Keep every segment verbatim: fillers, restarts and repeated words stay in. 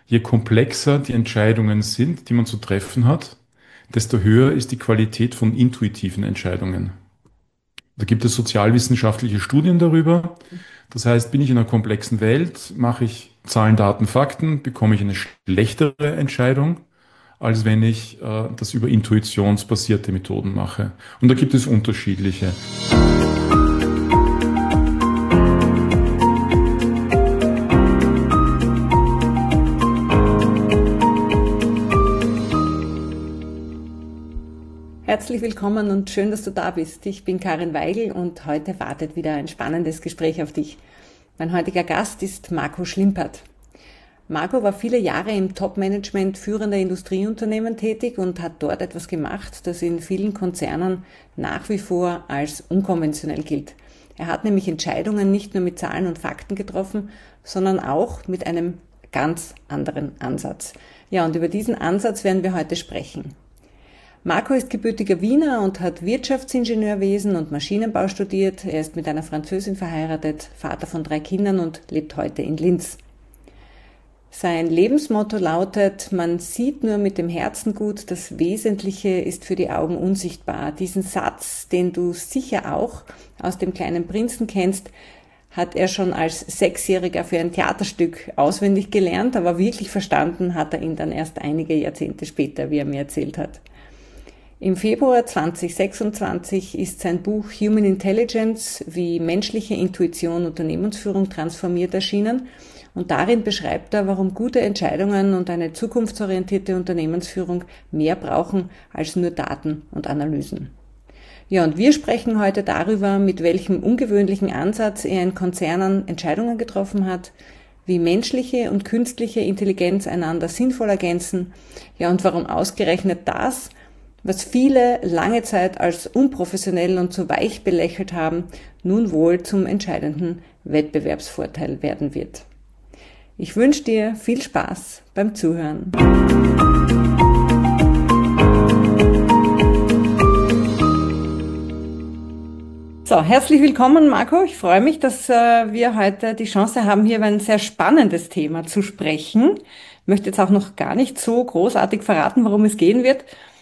Je komplexer die Entscheidungen sind, die man zu treffen hat, desto höher ist die Qualität von intuitiven Entscheidungen. Da gibt es sozialwissenschaftliche Studien darüber. Das heißt, bin ich in einer komplexen Welt, mache ich Zahlen, Daten, Fakten, bekomme ich eine schlechtere Entscheidung, als wenn ich äh, das über intuitionsbasierte Methoden mache. Und da gibt es unterschiedliche. Herzlich willkommen und schön, dass du da bist. Ich bin Karin Weigl und heute wartet wieder ein spannendes Gespräch auf dich. Mein heutiger Gast ist Marco Schlimpert. Marco war viele Jahre im Top-Management führender Industrieunternehmen tätig und hat dort etwas gemacht, das in vielen Konzernen nach wie vor als unkonventionell gilt. Er hat nämlich Entscheidungen nicht nur mit Zahlen und Fakten getroffen, sondern auch mit einem ganz anderen Ansatz. Ja, und über diesen Ansatz werden wir heute sprechen. Marco ist gebürtiger Wiener und hat Wirtschaftsingenieurwesen und Maschinenbau studiert. Er ist mit einer Französin verheiratet, Vater von drei Kindern und lebt heute in Linz. Sein Lebensmotto lautet: Man sieht nur mit dem Herzen gut, das Wesentliche ist für die Augen unsichtbar. Diesen Satz, den du sicher auch aus dem Kleinen Prinzen kennst, hat er schon als Sechsjähriger für ein Theaterstück auswendig gelernt, aber wirklich verstanden hat er ihn dann erst einige Jahrzehnte später, wie er mir erzählt hat. Im Februar zweitausendsechsundzwanzig ist sein Buch Human Intelligence, wie menschliche Intuition Unternehmensführung transformiert, erschienen, und darin beschreibt er, warum gute Entscheidungen und eine zukunftsorientierte Unternehmensführung mehr brauchen als nur Daten und Analysen. Ja, und wir sprechen heute darüber, mit welchem ungewöhnlichen Ansatz er in Konzernen Entscheidungen getroffen hat, wie menschliche und künstliche Intelligenz einander sinnvoll ergänzen, ja, und warum ausgerechnet das, was viele lange Zeit als unprofessionell und zu weich belächelt haben, nun wohl zum entscheidenden Wettbewerbsvorteil werden wird. Ich wünsche dir viel Spaß beim Zuhören. So, herzlich willkommen, Marco. Ich freue mich, dass äh, wir heute die Chance haben, hier über ein sehr spannendes Thema zu sprechen. Ich möchte jetzt auch noch gar nicht so großartig verraten, worum es gehen wird.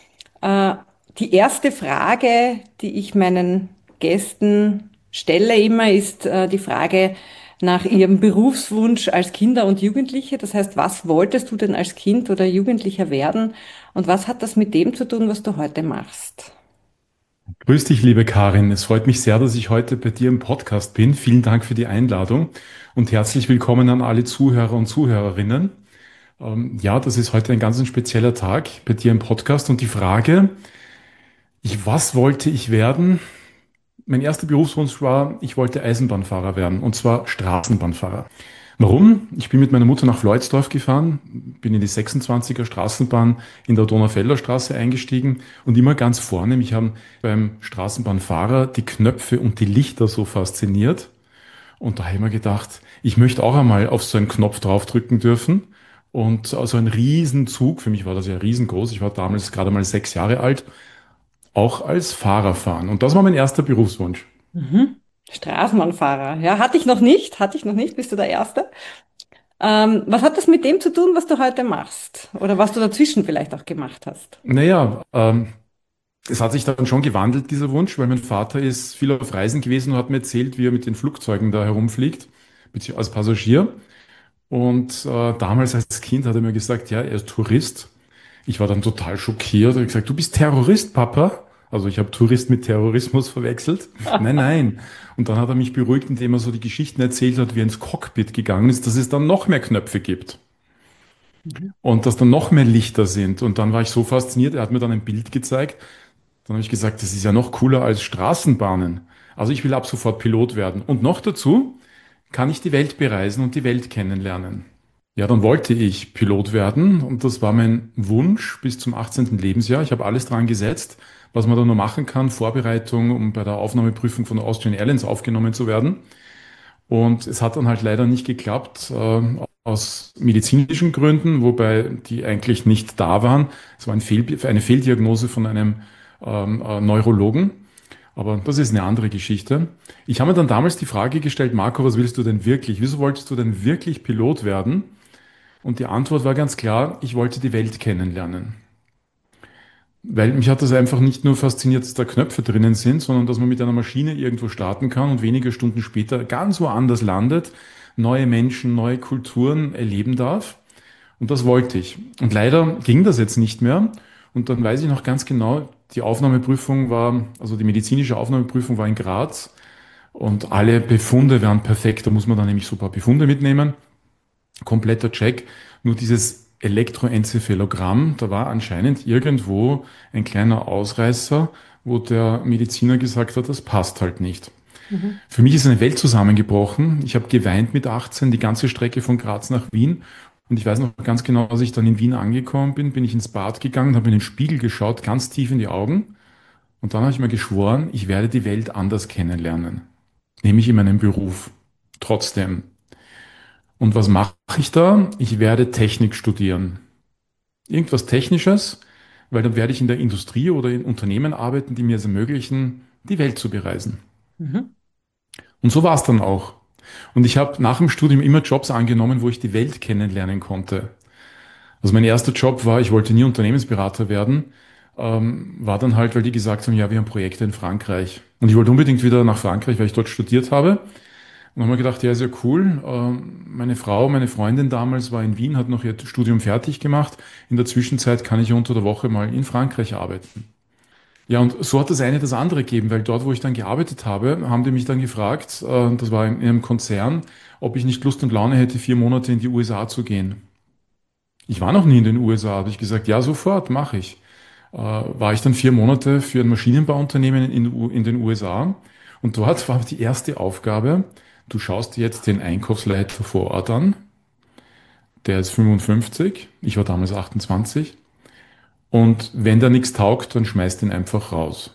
Die erste Frage, die ich meinen Gästen stelle immer, ist die Frage nach ihrem Berufswunsch als Kinder und Jugendliche. Das heißt, was wolltest du denn als Kind oder Jugendlicher werden und was hat das mit dem zu tun, was du heute machst? Grüß dich, liebe Karin. Es freut mich sehr, dass ich heute bei dir im Podcast bin. Vielen Dank für die Einladung und herzlich willkommen an alle Zuhörer und Zuhörerinnen. Ja, das ist heute ein ganz ein spezieller Tag bei dir im Podcast und die Frage, ich, was wollte ich werden? Mein erster Berufswunsch war, ich wollte Eisenbahnfahrer werden, und zwar Straßenbahnfahrer. Warum? Ich bin mit meiner Mutter nach Floidsdorf gefahren, bin in die sechsundzwanziger Straßenbahn in der Donaufelder Straße eingestiegen und immer ganz vorne, mich haben beim Straßenbahnfahrer die Knöpfe und die Lichter so fasziniert. Und da habe ich mir gedacht, ich möchte auch einmal auf so einen Knopf draufdrücken dürfen. Und also ein Riesenzug, für mich war das ja riesengroß, ich war damals gerade mal sechs Jahre alt, auch als Fahrer fahren. Und das war mein erster Berufswunsch. Mhm. Straßenbahnfahrer, ja, hatte ich noch nicht, hatte ich noch nicht, bist du der Erste. Ähm, was hat das mit dem zu tun, was du heute machst? Oder was du dazwischen vielleicht auch gemacht hast? Naja, ähm, es hat sich dann schon gewandelt, dieser Wunsch, weil mein Vater ist viel auf Reisen gewesen und hat mir erzählt, wie er mit den Flugzeugen da herumfliegt, beziehungsweise als Passagier. Und äh, damals als Kind hat er mir gesagt, ja, er ist Tourist. Ich war dann total schockiert. Ich habe gesagt, du bist Terrorist, Papa? Also ich habe Tourist mit Terrorismus verwechselt. Nein, nein. Und dann hat er mich beruhigt, indem er so die Geschichten erzählt hat, wie er ins Cockpit gegangen ist, dass es dann noch mehr Knöpfe gibt. Mhm. Und dass dann noch mehr Lichter sind. Und dann war ich so fasziniert, er hat mir dann ein Bild gezeigt. Dann habe ich gesagt, das ist ja noch cooler als Straßenbahnen. Also ich will ab sofort Pilot werden. Und noch dazu kann ich die Welt bereisen und die Welt kennenlernen. Ja, dann wollte ich Pilot werden und das war mein Wunsch bis zum achtzehnten Lebensjahr. Ich habe alles dran gesetzt, was man da nur machen kann, Vorbereitung, um bei der Aufnahmeprüfung von der Austrian Airlines aufgenommen zu werden. Und es hat dann halt leider nicht geklappt, äh, aus medizinischen Gründen, wobei die eigentlich nicht da waren. Es war ein Fehl, eine Fehldiagnose von einem ähm, äh, Neurologen. Aber das ist eine andere Geschichte. Ich habe mir dann damals die Frage gestellt, Marco, was willst du denn wirklich? Wieso wolltest du denn wirklich Pilot werden? Und die Antwort war ganz klar, ich wollte die Welt kennenlernen. Weil mich hat das einfach nicht nur fasziniert, dass da Knöpfe drinnen sind, sondern dass man mit einer Maschine irgendwo starten kann und wenige Stunden später ganz woanders landet, neue Menschen, neue Kulturen erleben darf. Und das wollte ich. Und leider ging das jetzt nicht mehr. Und dann weiß ich noch ganz genau, die Aufnahmeprüfung war, also die medizinische Aufnahmeprüfung war in Graz und alle Befunde waren perfekt. Da muss man dann nämlich so ein paar Befunde mitnehmen. Kompletter Check. Nur dieses Elektroenzephalogramm, da war anscheinend irgendwo ein kleiner Ausreißer, wo der Mediziner gesagt hat, das passt halt nicht. Mhm. Für mich ist eine Welt zusammengebrochen. Ich habe geweint mit achtzehn, die ganze Strecke von Graz nach Wien. Und ich weiß noch ganz genau, als ich dann in Wien angekommen bin, bin ich ins Bad gegangen, habe in den Spiegel geschaut, ganz tief in die Augen. Und dann habe ich mir geschworen, ich werde die Welt anders kennenlernen. Nämlich in meinem Beruf. Trotzdem. Und was mache ich da? Ich werde Technik studieren. Irgendwas Technisches, weil dann werde ich in der Industrie oder in Unternehmen arbeiten, die mir es ermöglichen, die Welt zu bereisen. Mhm. Und so war es dann auch. Und ich habe nach dem Studium immer Jobs angenommen, wo ich die Welt kennenlernen konnte. Also mein erster Job war, ich wollte nie Unternehmensberater werden, ähm, war dann halt, weil die gesagt haben, ja, wir haben Projekte in Frankreich. Und ich wollte unbedingt wieder nach Frankreich, weil ich dort studiert habe. Und haben wir gedacht, ja, ist ja cool. Ähm, meine Frau, meine Freundin damals war in Wien, hat noch ihr Studium fertig gemacht. In der Zwischenzeit kann ich ja unter der Woche mal in Frankreich arbeiten. Ja, und so hat das eine das andere gegeben, weil dort, wo ich dann gearbeitet habe, haben die mich dann gefragt, äh, das war in einem Konzern, ob ich nicht Lust und Laune hätte, vier Monate in die U S A zu gehen. Ich war noch nie in den U S A, habe ich gesagt, ja, sofort, mache ich. Äh, war ich dann vier Monate für ein Maschinenbauunternehmen in, U- in den U S A und dort war die erste Aufgabe, du schaust dir jetzt den Einkaufsleiter vor Ort an, der ist fünfundfünfzig, ich war damals achtundzwanzig und wenn der nichts taugt, dann schmeißt ihn einfach raus.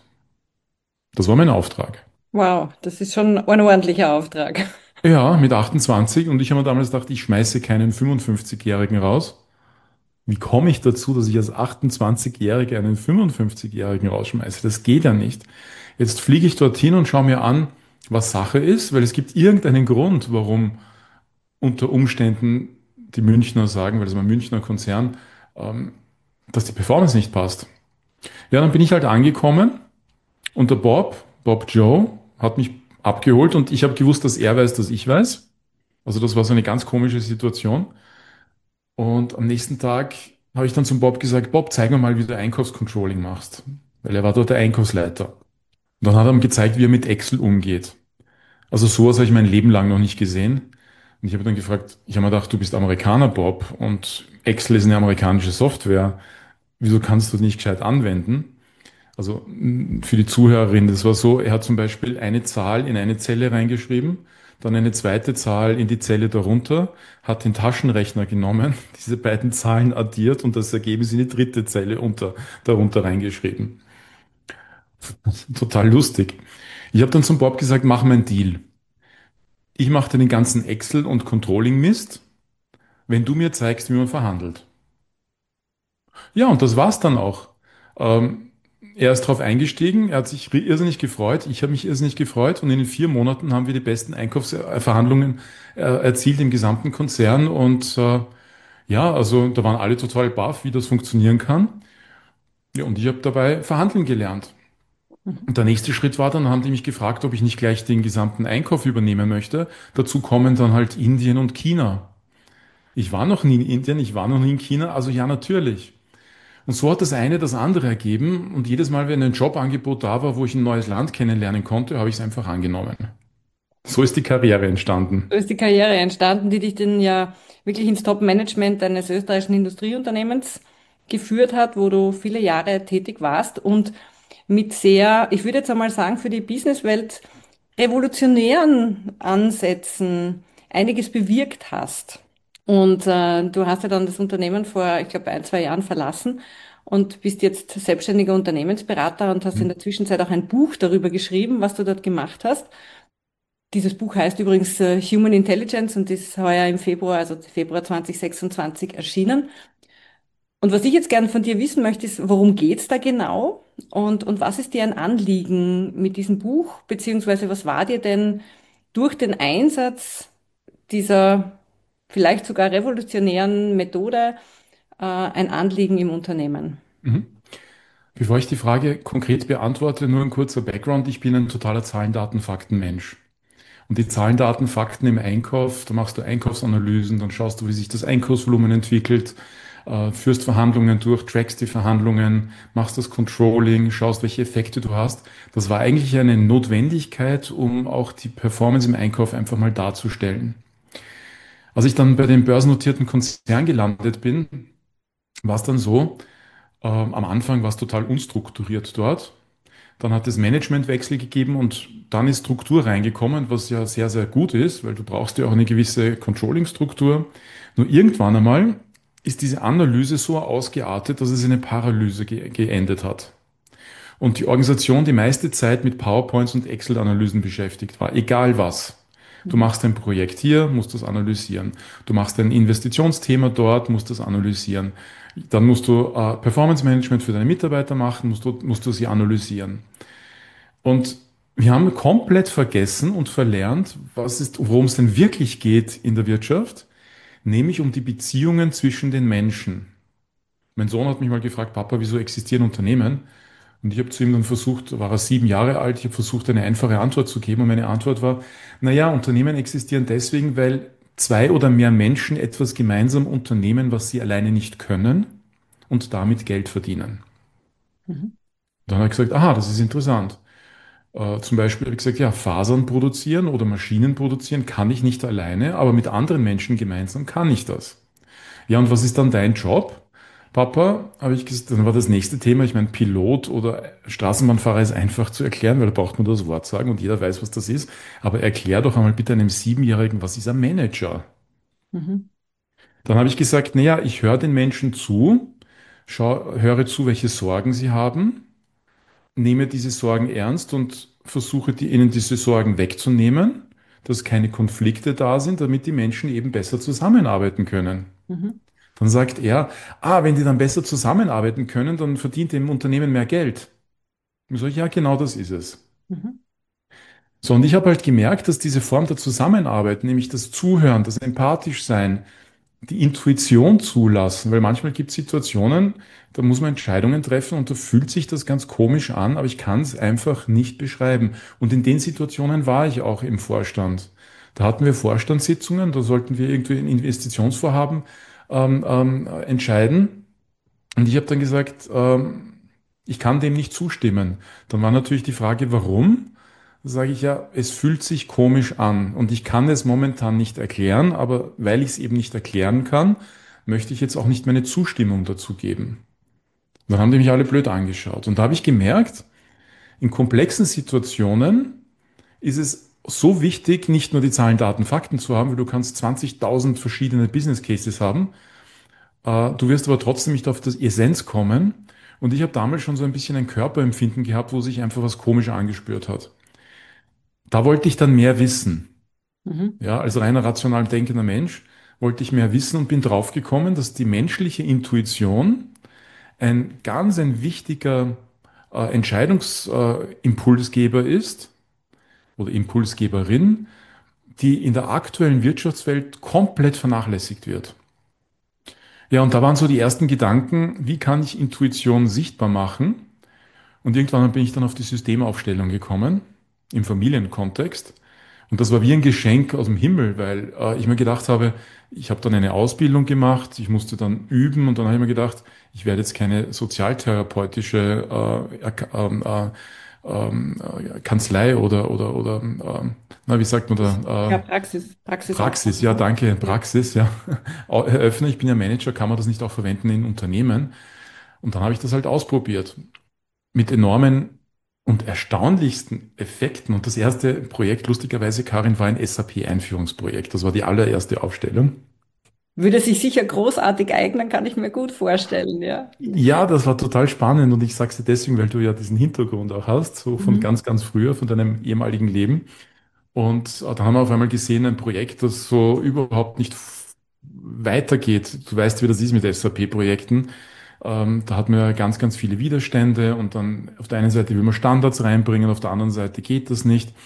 Das war mein Auftrag. Wow, das ist schon ein ordentlicher Auftrag. Ja, mit achtundzwanzig und ich habe mir damals gedacht, ich schmeiße keinen fünfundfünfzig-Jährigen raus. Wie komme ich dazu, dass ich als achtundzwanzig-Jähriger einen fünfundfünfzig-Jährigen rausschmeiße? Das geht ja nicht. Jetzt fliege ich dorthin und schaue mir an, was Sache ist, weil es gibt irgendeinen Grund, warum unter Umständen die Münchner sagen, weil es war ein Münchner Konzern, ähm, dass die Performance nicht passt. Ja, dann bin ich halt angekommen und der Bob, Bob Joe, hat mich abgeholt und ich habe gewusst, dass er weiß, dass ich weiß. Also das war so eine ganz komische Situation. Und am nächsten Tag habe ich dann zum Bob gesagt, Bob, zeig mir mal, wie du Einkaufscontrolling machst. Weil er war dort der Einkaufsleiter. Und dann hat er ihm gezeigt, wie er mit Excel umgeht. Also sowas habe ich mein Leben lang noch nicht gesehen. Und ich habe dann gefragt, ich habe mir gedacht, du bist Amerikaner, Bob, und Excel ist eine amerikanische Software. Wieso kannst du die nicht gescheit anwenden? Also mh, für die Zuhörerin, das war so, er hat zum Beispiel eine Zahl in eine Zelle reingeschrieben, dann eine zweite Zahl in die Zelle darunter, hat den Taschenrechner genommen, diese beiden Zahlen addiert und das Ergebnis in die dritte Zelle unter, darunter reingeschrieben. Total lustig. Ich habe dann zum Bob gesagt, mach mal einen Deal. Ich mache dir den ganzen Excel- und Controlling-Mist, wenn du mir zeigst, wie man verhandelt. Ja, und das war's dann auch. Ähm, er ist darauf eingestiegen, er hat sich irrsinnig gefreut, ich habe mich irrsinnig gefreut und in den vier Monaten haben wir die besten Einkaufsverhandlungen äh, erzielt im gesamten Konzern und äh, ja, also da waren alle total baff, wie das funktionieren kann. Ja, und ich habe dabei verhandeln gelernt. Und der nächste Schritt war dann, haben die mich gefragt, ob ich nicht gleich den gesamten Einkauf übernehmen möchte. Dazu kommen dann halt Indien und China. Ich war noch nie in Indien, ich war noch nie in China, also ja, natürlich. Und so hat das eine das andere ergeben. Und jedes Mal, wenn ein Jobangebot da war, wo ich ein neues Land kennenlernen konnte, habe ich es einfach angenommen. So ist die Karriere entstanden. So ist die Karriere entstanden, die dich dann ja wirklich ins Top-Management eines österreichischen Industrieunternehmens geführt hat, wo du viele Jahre tätig warst und mit sehr, ich würde jetzt einmal sagen, für die Businesswelt revolutionären Ansätzen einiges bewirkt hast. Und äh, du hast ja dann das Unternehmen vor, ich glaube, ein, zwei Jahren verlassen und bist jetzt selbstständiger Unternehmensberater und hast in der Zwischenzeit auch ein Buch darüber geschrieben, was du dort gemacht hast. Dieses Buch heißt übrigens äh, Human Intelligence und ist heuer im Februar, also Februar zwanzig sechsundzwanzig erschienen. Und was ich jetzt gern von dir wissen möchte, ist, worum geht's da genau? Und, und was ist dir ein Anliegen mit diesem Buch? Beziehungsweise was war dir denn durch den Einsatz dieser vielleicht sogar revolutionären Methode äh, ein Anliegen im Unternehmen. Mhm. Bevor ich die Frage konkret beantworte, nur ein kurzer Background. Ich bin ein totaler Zahlen, Daten, Fakten Mensch. Und die Zahlen, Daten, Fakten im Einkauf, da machst du Einkaufsanalysen, dann schaust du, wie sich das Einkaufsvolumen entwickelt, äh, führst Verhandlungen durch, trackst die Verhandlungen, machst das Controlling, schaust, welche Effekte du hast. Das war eigentlich eine Notwendigkeit, um auch die Performance im Einkauf einfach mal darzustellen. Als ich dann bei dem börsennotierten Konzern gelandet bin, war es dann so, ähm, am Anfang war es total unstrukturiert dort. Dann hat es Managementwechsel gegeben und dann ist Struktur reingekommen, was ja sehr, sehr gut ist, weil du brauchst ja auch eine gewisse Controlling-Struktur. Nur irgendwann einmal ist diese Analyse so ausgeartet, dass es in eine Paralyse ge geendet hat. Und die Organisation die meiste Zeit mit PowerPoints und Excel-Analysen beschäftigt war, egal was. Du Mhm. machst ein Projekt hier, musst das analysieren. Du machst ein Investitionsthema dort, musst das analysieren. Dann musst du äh, Performance Management für deine Mitarbeiter machen, musst du, musst du sie analysieren. Und wir haben komplett vergessen und verlernt, was ist, worum es denn wirklich geht in der Wirtschaft, nämlich um die Beziehungen zwischen den Menschen. Mein Sohn hat mich mal gefragt, Papa, wieso existieren Unternehmen? Und ich habe zu ihm dann versucht, war er sieben Jahre alt, ich habe versucht, eine einfache Antwort zu geben. Und meine Antwort war, naja, Unternehmen existieren deswegen, weil zwei oder mehr Menschen etwas gemeinsam unternehmen, was sie alleine nicht können und damit Geld verdienen. Mhm. Dann hat er gesagt, aha, das ist interessant. Äh, zum Beispiel habe ich gesagt, ja, Fasern produzieren oder Maschinen produzieren kann ich nicht alleine, aber mit anderen Menschen gemeinsam kann ich das. Ja, und was ist dann dein Job? Papa, habe ich gesagt, dann war das nächste Thema, ich meine, Pilot oder Straßenbahnfahrer ist einfach zu erklären, weil da braucht man das Wort sagen und jeder weiß, was das ist. Aber erklär doch einmal bitte einem Siebenjährigen, was ist ein Manager? Mhm. Dann habe ich gesagt, naja, ich höre den Menschen zu, schau, höre zu, welche Sorgen sie haben, nehme diese Sorgen ernst und versuche die, ihnen diese Sorgen wegzunehmen, dass keine Konflikte da sind, damit die Menschen eben besser zusammenarbeiten können. Mhm. Dann sagt er, ah, wenn die dann besser zusammenarbeiten können, dann verdient dem Unternehmen mehr Geld. Und so, ja, genau das ist es. Mhm. So, und ich habe halt gemerkt, dass diese Form der Zusammenarbeit, nämlich das Zuhören, das empathisch sein, die Intuition zulassen, weil manchmal gibt es Situationen, da muss man Entscheidungen treffen und da fühlt sich das ganz komisch an, aber ich kann es einfach nicht beschreiben. Und in den Situationen war ich auch im Vorstand. Da hatten wir Vorstandssitzungen, da sollten wir irgendwie ein Investitionsvorhaben ähm, ähm, entscheiden. Und ich habe dann gesagt, ähm, ich kann dem nicht zustimmen. Dann war natürlich die Frage, warum? Da sage ich ja, es fühlt sich komisch an und ich kann es momentan nicht erklären, aber weil ich es eben nicht erklären kann, möchte ich jetzt auch nicht meine Zustimmung dazu geben. Dann haben die mich alle blöd angeschaut. Und da habe ich gemerkt, in komplexen Situationen ist es so wichtig, nicht nur die Zahlen, Daten, Fakten zu haben, weil du kannst zwanzigtausend verschiedene Business Cases haben. Äh, Du wirst aber trotzdem nicht auf das Essenz kommen. Und ich habe damals schon so ein bisschen ein Körperempfinden gehabt, wo sich einfach was komisch angespürt hat. Da wollte ich dann mehr wissen. Mhm. Ja, als reiner rational denkender Mensch wollte ich mehr wissen und bin draufgekommen, dass die menschliche Intuition ein ganz ein wichtiger äh, Entscheidungsimpulsgeber ist oder Impulsgeberin, die in der aktuellen Wirtschaftswelt komplett vernachlässigt wird. Ja, und da waren so die ersten Gedanken, wie kann ich Intuition sichtbar machen? Und irgendwann bin ich dann auf die Systemaufstellung gekommen, im Familienkontext. Und das war wie ein Geschenk aus dem Himmel, weil äh, ich mir gedacht habe, ich habe dann eine Ausbildung gemacht, ich musste dann üben und dann habe ich mir gedacht, ich werde jetzt keine sozialtherapeutische äh, Ak- ähm, äh, ähm, äh, Kanzlei oder, oder, oder ähm, na, wie sagt man da, Ja, äh, Praxis, Praxis, Praxisaufbau. ja, danke, Ja. Praxis, ja, eröffnen. Ich bin ja Manager, kann man das nicht auch verwenden in Unternehmen? Und dann habe ich das halt ausprobiert mit enormen und erstaunlichsten Effekten. Und das erste Projekt, lustigerweise, Karin, war ein S A P-Einführungsprojekt. Das war die allererste Aufstellung. Würde sich sicher großartig eignen, kann ich mir gut vorstellen, ja. Ja, das war total spannend und ich sage es dir deswegen, weil du ja diesen Hintergrund auch hast, so von Mhm. ganz, ganz früher, von deinem ehemaligen Leben. Und äh, da haben wir auf einmal gesehen, ein Projekt, das so überhaupt nicht f- weitergeht. Du weißt, wie das ist mit S A P-Projekten. Ähm, da hat man ja ganz, ganz viele Widerstände und dann auf der einen Seite will man Standards reinbringen, auf der anderen Seite geht das nicht.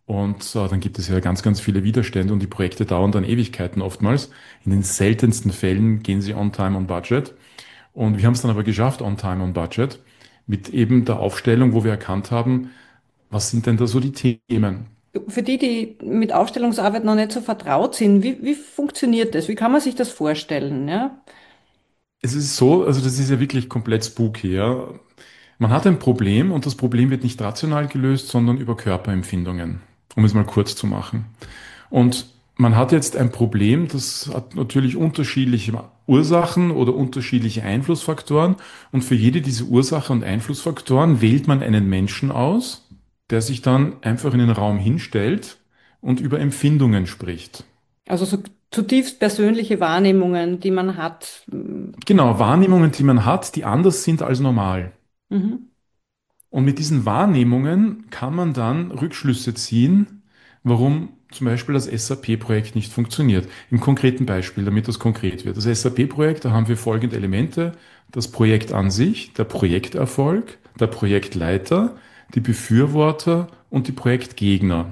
Und äh, dann gibt es ja ganz, ganz viele Widerstände und die Projekte dauern dann Ewigkeiten oftmals. In den seltensten Fällen gehen sie on time, on budget. Und wir haben es dann aber geschafft, on time, on budget, mit eben der Aufstellung, wo wir erkannt haben, was sind denn da so die Themen? Für die, die mit Aufstellungsarbeit noch nicht so vertraut sind, wie, wie funktioniert das? Wie kann man sich das vorstellen? Ja? Es ist so, also das ist ja wirklich komplett spooky, ja. Man hat ein Problem und das Problem wird nicht rational gelöst, sondern über Körperempfindungen, um es mal kurz zu machen. Und man hat jetzt ein Problem, das hat natürlich unterschiedliche Ursachen oder unterschiedliche Einflussfaktoren. Und für jede dieser Ursachen und Einflussfaktoren wählt man einen Menschen aus, der sich dann einfach in den Raum hinstellt und über Empfindungen spricht. Also so zutiefst persönliche Wahrnehmungen, die man hat. Genau, Wahrnehmungen, die man hat, die anders sind als normal. Mhm. Und mit diesen Wahrnehmungen kann man dann Rückschlüsse ziehen, warum zum Beispiel das S A P-Projekt nicht funktioniert. Im konkreten Beispiel, damit das konkret wird. Das S A P-Projekt, da haben wir folgende Elemente. Das Projekt an sich, der Projekterfolg, der Projektleiter, die Befürworter und die Projektgegner.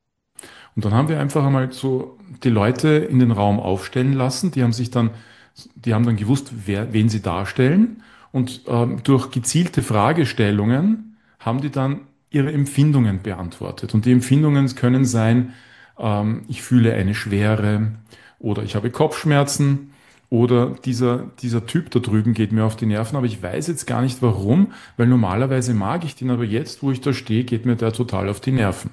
Und dann haben wir einfach einmal so die Leute in den Raum aufstellen lassen. Die haben sich dann, die haben dann gewusst, wer, wen sie darstellen. Und ähm, durch gezielte Fragestellungen haben die dann ihre Empfindungen beantwortet. Und die Empfindungen können sein, ähm, ich fühle eine Schwere oder ich habe Kopfschmerzen oder dieser, dieser Typ da drüben geht mir auf die Nerven, aber ich weiß jetzt gar nicht warum, weil normalerweise mag ich den, aber jetzt, wo ich da stehe, geht mir der total auf die Nerven.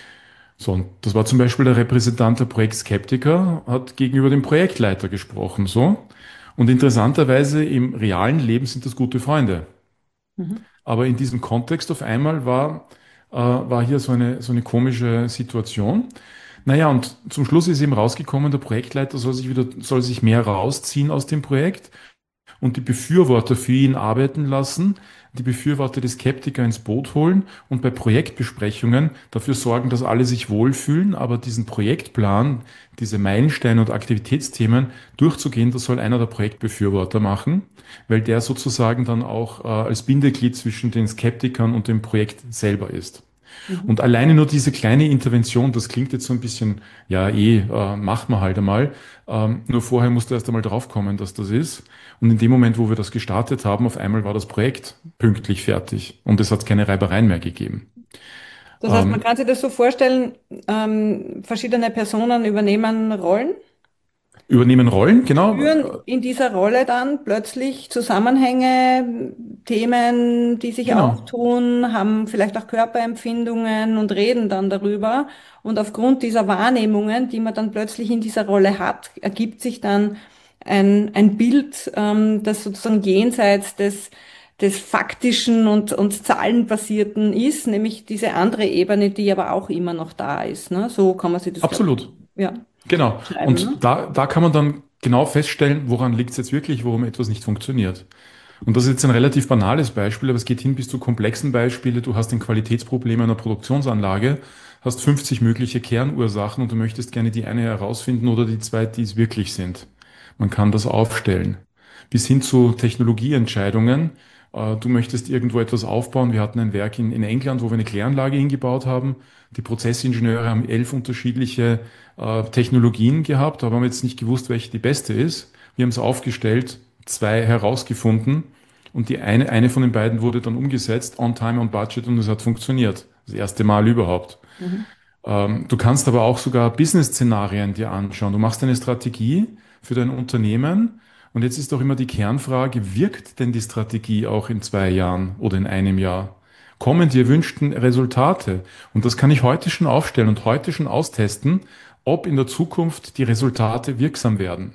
So, und das war zum Beispiel der Repräsentant der Projekt Skeptiker, hat gegenüber dem Projektleiter gesprochen, so. Und interessanterweise im realen Leben sind das gute Freunde. Mhm. Aber in diesem Kontext auf einmal war, äh, war hier so eine, so eine komische Situation. Naja, und zum Schluss ist eben rausgekommen, der Projektleiter soll sich wieder, soll sich mehr rausziehen aus dem Projekt und die Befürworter für ihn arbeiten lassen, die Befürworter des Skeptiker ins Boot holen und bei Projektbesprechungen dafür sorgen, dass alle sich wohlfühlen, aber diesen Projektplan, diese Meilensteine und Aktivitätsthemen durchzugehen, das soll einer der Projektbefürworter machen, weil der sozusagen dann auch äh, als Bindeglied zwischen den Skeptikern und dem Projekt selber ist. Mhm. Und alleine nur diese kleine Intervention, das klingt jetzt so ein bisschen, ja, eh, äh, macht man halt einmal. Ähm, nur vorher musste erst einmal draufkommen, dass das ist. Und in dem Moment, wo wir das gestartet haben, auf einmal war das Projekt pünktlich fertig. Und es hat keine Reibereien mehr gegeben. Das heißt, man Ähm, kann sich das so vorstellen, ähm, verschiedene Personen übernehmen Rollen, Übernehmen Rollen, genau. spüren äh, in dieser Rolle dann plötzlich Zusammenhänge, Themen, die sich Genau, auftun, haben vielleicht auch Körperempfindungen und reden dann darüber. Und aufgrund dieser Wahrnehmungen, die man dann plötzlich in dieser Rolle hat, ergibt sich dann ein, ein Bild, ähm, das sozusagen jenseits des, des Faktischen und, und Zahlenbasierten ist, nämlich diese andere Ebene, die aber auch immer noch da ist. Ne? So kann man sich das, glaube absolut. ich, ja, Genau. schreiben. Ne? Und da, da kann man dann genau feststellen, woran liegt es jetzt wirklich, warum etwas nicht funktioniert. Und das ist jetzt ein relativ banales Beispiel, aber es geht hin bis zu komplexen Beispiele. Du hast ein Qualitätsproblem einer Produktionsanlage, hast fünfzig mögliche Kernursachen und du möchtest gerne die eine herausfinden oder die zwei, die es wirklich sind. Man kann das aufstellen. Bis hin zu Technologieentscheidungen. Äh, Du möchtest irgendwo etwas aufbauen. Wir hatten ein Werk in, in England, wo wir eine Kläranlage hingebaut haben. Die Prozessingenieure haben elf unterschiedliche äh, Technologien gehabt, aber haben jetzt nicht gewusst, welche die beste ist. Wir haben es aufgestellt, zwei herausgefunden und die eine, eine von den beiden wurde dann umgesetzt, on time, on budget und es hat funktioniert. Das erste Mal überhaupt. Mhm. Ähm, du kannst aber auch sogar Business-Szenarien dir anschauen. Du machst eine Strategie für dein Unternehmen und jetzt ist doch immer die Kernfrage, wirkt denn die Strategie auch in zwei Jahren oder in einem Jahr? Kommen die erwünschten Resultate? Und das kann ich heute schon aufstellen und heute schon austesten, ob in der Zukunft die Resultate wirksam werden.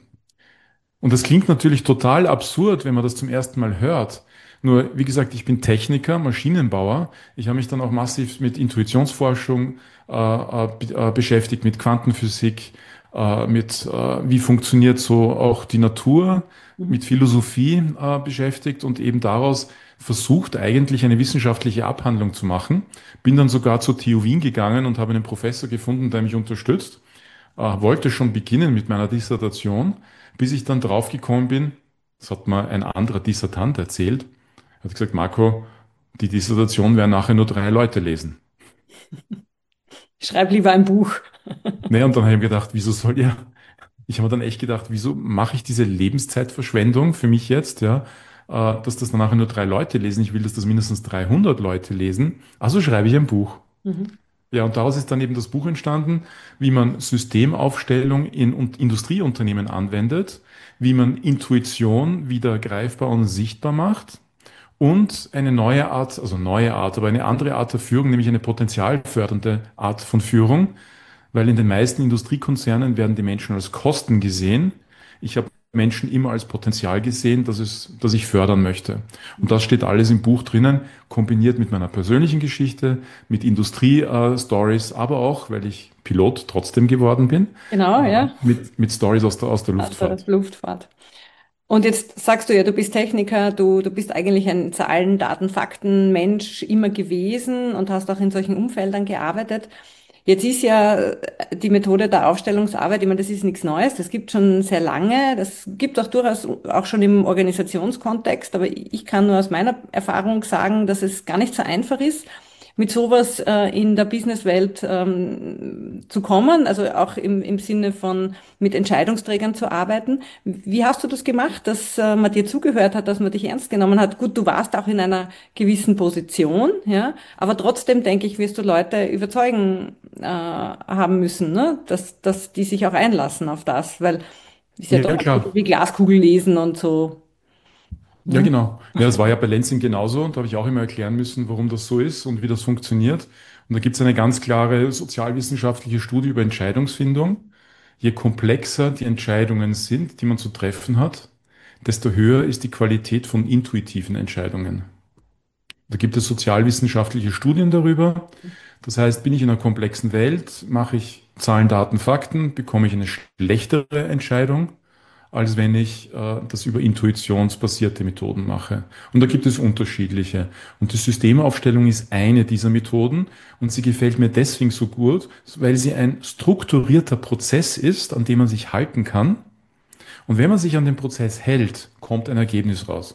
Und das klingt natürlich total absurd, wenn man das zum ersten Mal hört. Nur, wie gesagt, ich bin Techniker, Maschinenbauer. Ich habe mich dann auch massiv mit Intuitionsforschung äh, äh, be- äh, beschäftigt, mit Quantenphysik, äh, mit äh, wie funktioniert so auch die Natur, Mhm. mit Philosophie äh, beschäftigt und eben daraus versucht, eigentlich eine wissenschaftliche Abhandlung zu machen. Bin dann sogar zur T U Wien gegangen und habe einen Professor gefunden, der mich unterstützt äh, wollte schon beginnen mit meiner Dissertation, bis ich dann draufgekommen bin, das hat mir ein anderer Dissertant erzählt, er hat gesagt, Marco, die Dissertation werden nachher nur drei Leute lesen. Schreib lieber ein Buch. Naja, und dann habe ich mir gedacht, wieso soll ja, ich habe mir dann echt gedacht, wieso mache ich diese Lebenszeitverschwendung für mich jetzt, ja, äh, dass das dann nachher nur drei Leute lesen. Ich will, dass das mindestens dreihundert Leute lesen. Also schreibe ich ein Buch. Mhm. Ja, und daraus ist dann eben das Buch entstanden, wie man Systemaufstellung in und Industrieunternehmen anwendet, wie man Intuition wieder greifbar und sichtbar macht und eine neue Art, also neue Art, aber eine andere Art der Führung, nämlich eine potenzialfördernde Art von Führung, weil in den meisten Industriekonzernen werden die Menschen als Kosten gesehen. Ich habe Menschen immer als Potenzial gesehen, das es, das ich fördern möchte. Und das steht alles im Buch drinnen, kombiniert mit meiner persönlichen Geschichte, mit Industrie-Stories, aber auch, weil ich Pilot trotzdem geworden bin, Genau, äh, ja. mit, mit Stories aus der, aus der Also das Luftfahrt. Luftfahrt. Und jetzt sagst du ja, du bist Techniker, du, du bist eigentlich ein Zahlen, Daten, Fakten Mensch immer gewesen und hast auch in solchen Umfeldern gearbeitet. Jetzt ist ja äh, die Methode der Aufstellungsarbeit, ich meine, das ist nichts Neues, das gibt schon sehr lange, das gibt auch durchaus auch schon im Organisationskontext, aber ich kann nur aus meiner Erfahrung sagen, dass es gar nicht so einfach ist, mit sowas äh, in der Businesswelt ähm, zu kommen, also auch im, im Sinne von mit Entscheidungsträgern zu arbeiten. Wie hast du das gemacht, dass äh, man dir zugehört hat, dass man dich ernst genommen hat? Gut, du warst auch in einer gewissen Position, ja, aber trotzdem denke ich, wirst du Leute überzeugen äh, haben müssen, ne? Dass, dass die sich auch einlassen auf das, weil ist ja doch Ja, ein bisschen klar. wie Glaskugel lesen und so. Ja, Ne? genau. Ja, das war ja bei Lansing genauso. Und da habe ich auch immer erklären müssen, warum das so ist und wie das funktioniert. Und da gibt es eine ganz klare sozialwissenschaftliche Studie über Entscheidungsfindung. Je komplexer die Entscheidungen sind, die man zu treffen hat, desto höher ist die Qualität von intuitiven Entscheidungen. Da gibt es sozialwissenschaftliche Studien darüber. Das heißt, bin ich in einer komplexen Welt, mache ich Zahlen, Daten, Fakten, bekomme ich eine schlechtere Entscheidung, als wenn ich äh, das über intuitionsbasierte Methoden mache. Und da gibt es unterschiedliche. Und die Systemaufstellung ist eine dieser Methoden und sie gefällt mir deswegen so gut, weil sie ein strukturierter Prozess ist, an dem man sich halten kann. Und wenn man sich an den Prozess hält, kommt ein Ergebnis raus.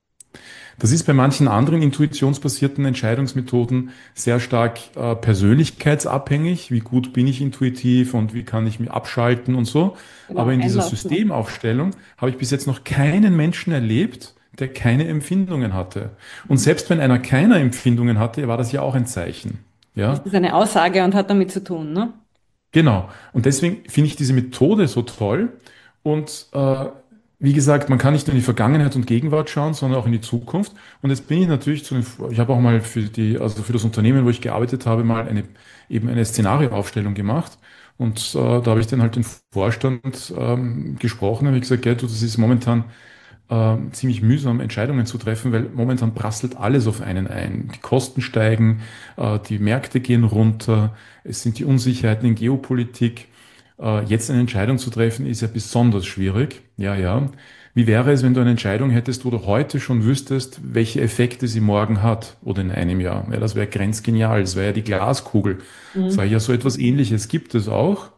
Das ist bei manchen anderen intuitionsbasierten Entscheidungsmethoden sehr stark äh, persönlichkeitsabhängig. Wie gut bin ich intuitiv und wie kann ich mich abschalten und so. Genau, Aber in dieser einlassen. Ne? Systemaufstellung habe ich bis jetzt noch keinen Menschen erlebt, der keine Empfindungen hatte. Und selbst wenn einer keine Empfindungen hatte, war das ja auch ein Zeichen. Das Ja, ist eine Aussage und hat damit zu tun, ne? genau. Und deswegen finde ich diese Methode so toll. Und äh, wie gesagt, man kann nicht nur in die Vergangenheit und Gegenwart schauen, sondern auch in die Zukunft. Und jetzt bin ich natürlich zu den, ich habe auch mal für die, also für das Unternehmen, wo ich gearbeitet habe, mal eine, eben eine Szenarioaufstellung gemacht. Und äh, da habe ich dann halt den Vorstand ähm, gesprochen und habe gesagt, gell, du, das ist momentan äh, ziemlich mühsam, Entscheidungen zu treffen, weil momentan prasselt alles auf einen ein. Die Kosten steigen, äh, die Märkte gehen runter, es sind die Unsicherheiten in Geopolitik. Äh, jetzt eine Entscheidung zu treffen, ist ja besonders schwierig. Ja, ja. Wie wäre es, wenn du eine Entscheidung hättest, wo du heute schon wüsstest, welche Effekte sie morgen hat oder in einem Jahr? Ja, das wäre grenzgenial. Das wäre ja die Glaskugel. Sag ich Mhm. ja, so etwas Ähnliches gibt es auch.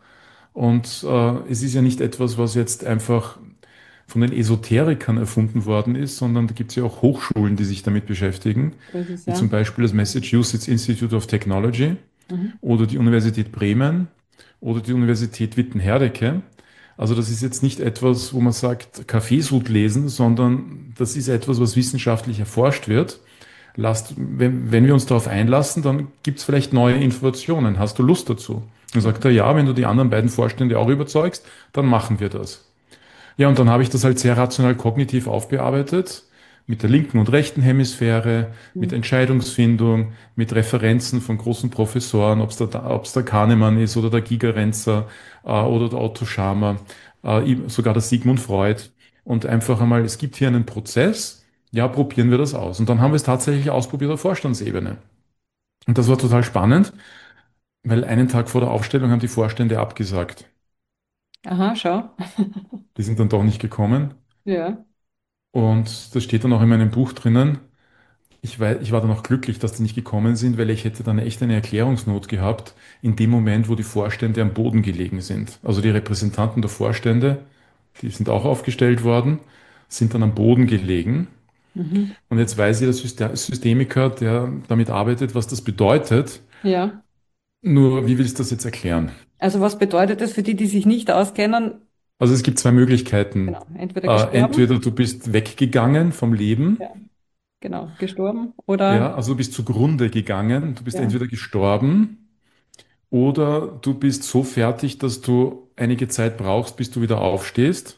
Und äh, es ist ja nicht etwas, was jetzt einfach von den Esoterikern erfunden worden ist, sondern da gibt es ja auch Hochschulen, die sich damit beschäftigen, Das ist wie zum ja. Beispiel das Massachusetts Institute of Technology Mhm. oder die Universität Bremen oder die Universität Witten-Herdecke. Also das ist jetzt nicht etwas, wo man sagt, Kaffeesud lesen, sondern das ist etwas, was wissenschaftlich erforscht wird. Lasst, wenn, wenn wir uns darauf einlassen, dann gibt es vielleicht neue Informationen. Hast du Lust dazu? Dann sagt er, ja, wenn du die anderen beiden Vorstände auch überzeugst, dann machen wir das. Ja, und dann habe ich das halt sehr rational kognitiv aufbearbeitet, mit der linken und rechten Hemisphäre, mit Mhm. Entscheidungsfindung, mit Referenzen von großen Professoren, ob es der, ob's der Kahnemann ist oder der Gigerenzer äh, oder der Otto Scharmer, äh, sogar der Sigmund Freud. Und einfach einmal, es gibt hier einen Prozess, ja, probieren wir das aus. Und dann haben wir es tatsächlich ausprobiert auf Vorstandsebene. Und das war total spannend, weil einen Tag vor der Aufstellung haben die Vorstände abgesagt. Aha, schau. Die sind dann doch nicht gekommen. Ja. Und das steht dann auch in meinem Buch drinnen. Ich war, ich war dann auch glücklich, dass die nicht gekommen sind, weil ich hätte dann echt eine Erklärungsnot gehabt in dem Moment, wo die Vorstände am Boden gelegen sind. Also die Repräsentanten der Vorstände, die sind auch aufgestellt worden, sind dann am Boden gelegen. Mhm. Und jetzt weiß jeder Syste- Systemiker, der damit arbeitet, was das bedeutet. Ja. Nur, wie willst du das jetzt erklären? Also was bedeutet das für die, die sich nicht auskennen? Also es gibt zwei Möglichkeiten. Genau, entweder Äh, gestorben, entweder du bist weggegangen vom Leben, ja, genau, gestorben oder ja, also du bist zugrunde gegangen, du bist ja. entweder gestorben oder du bist so fertig, dass du einige Zeit brauchst, bis du wieder aufstehst.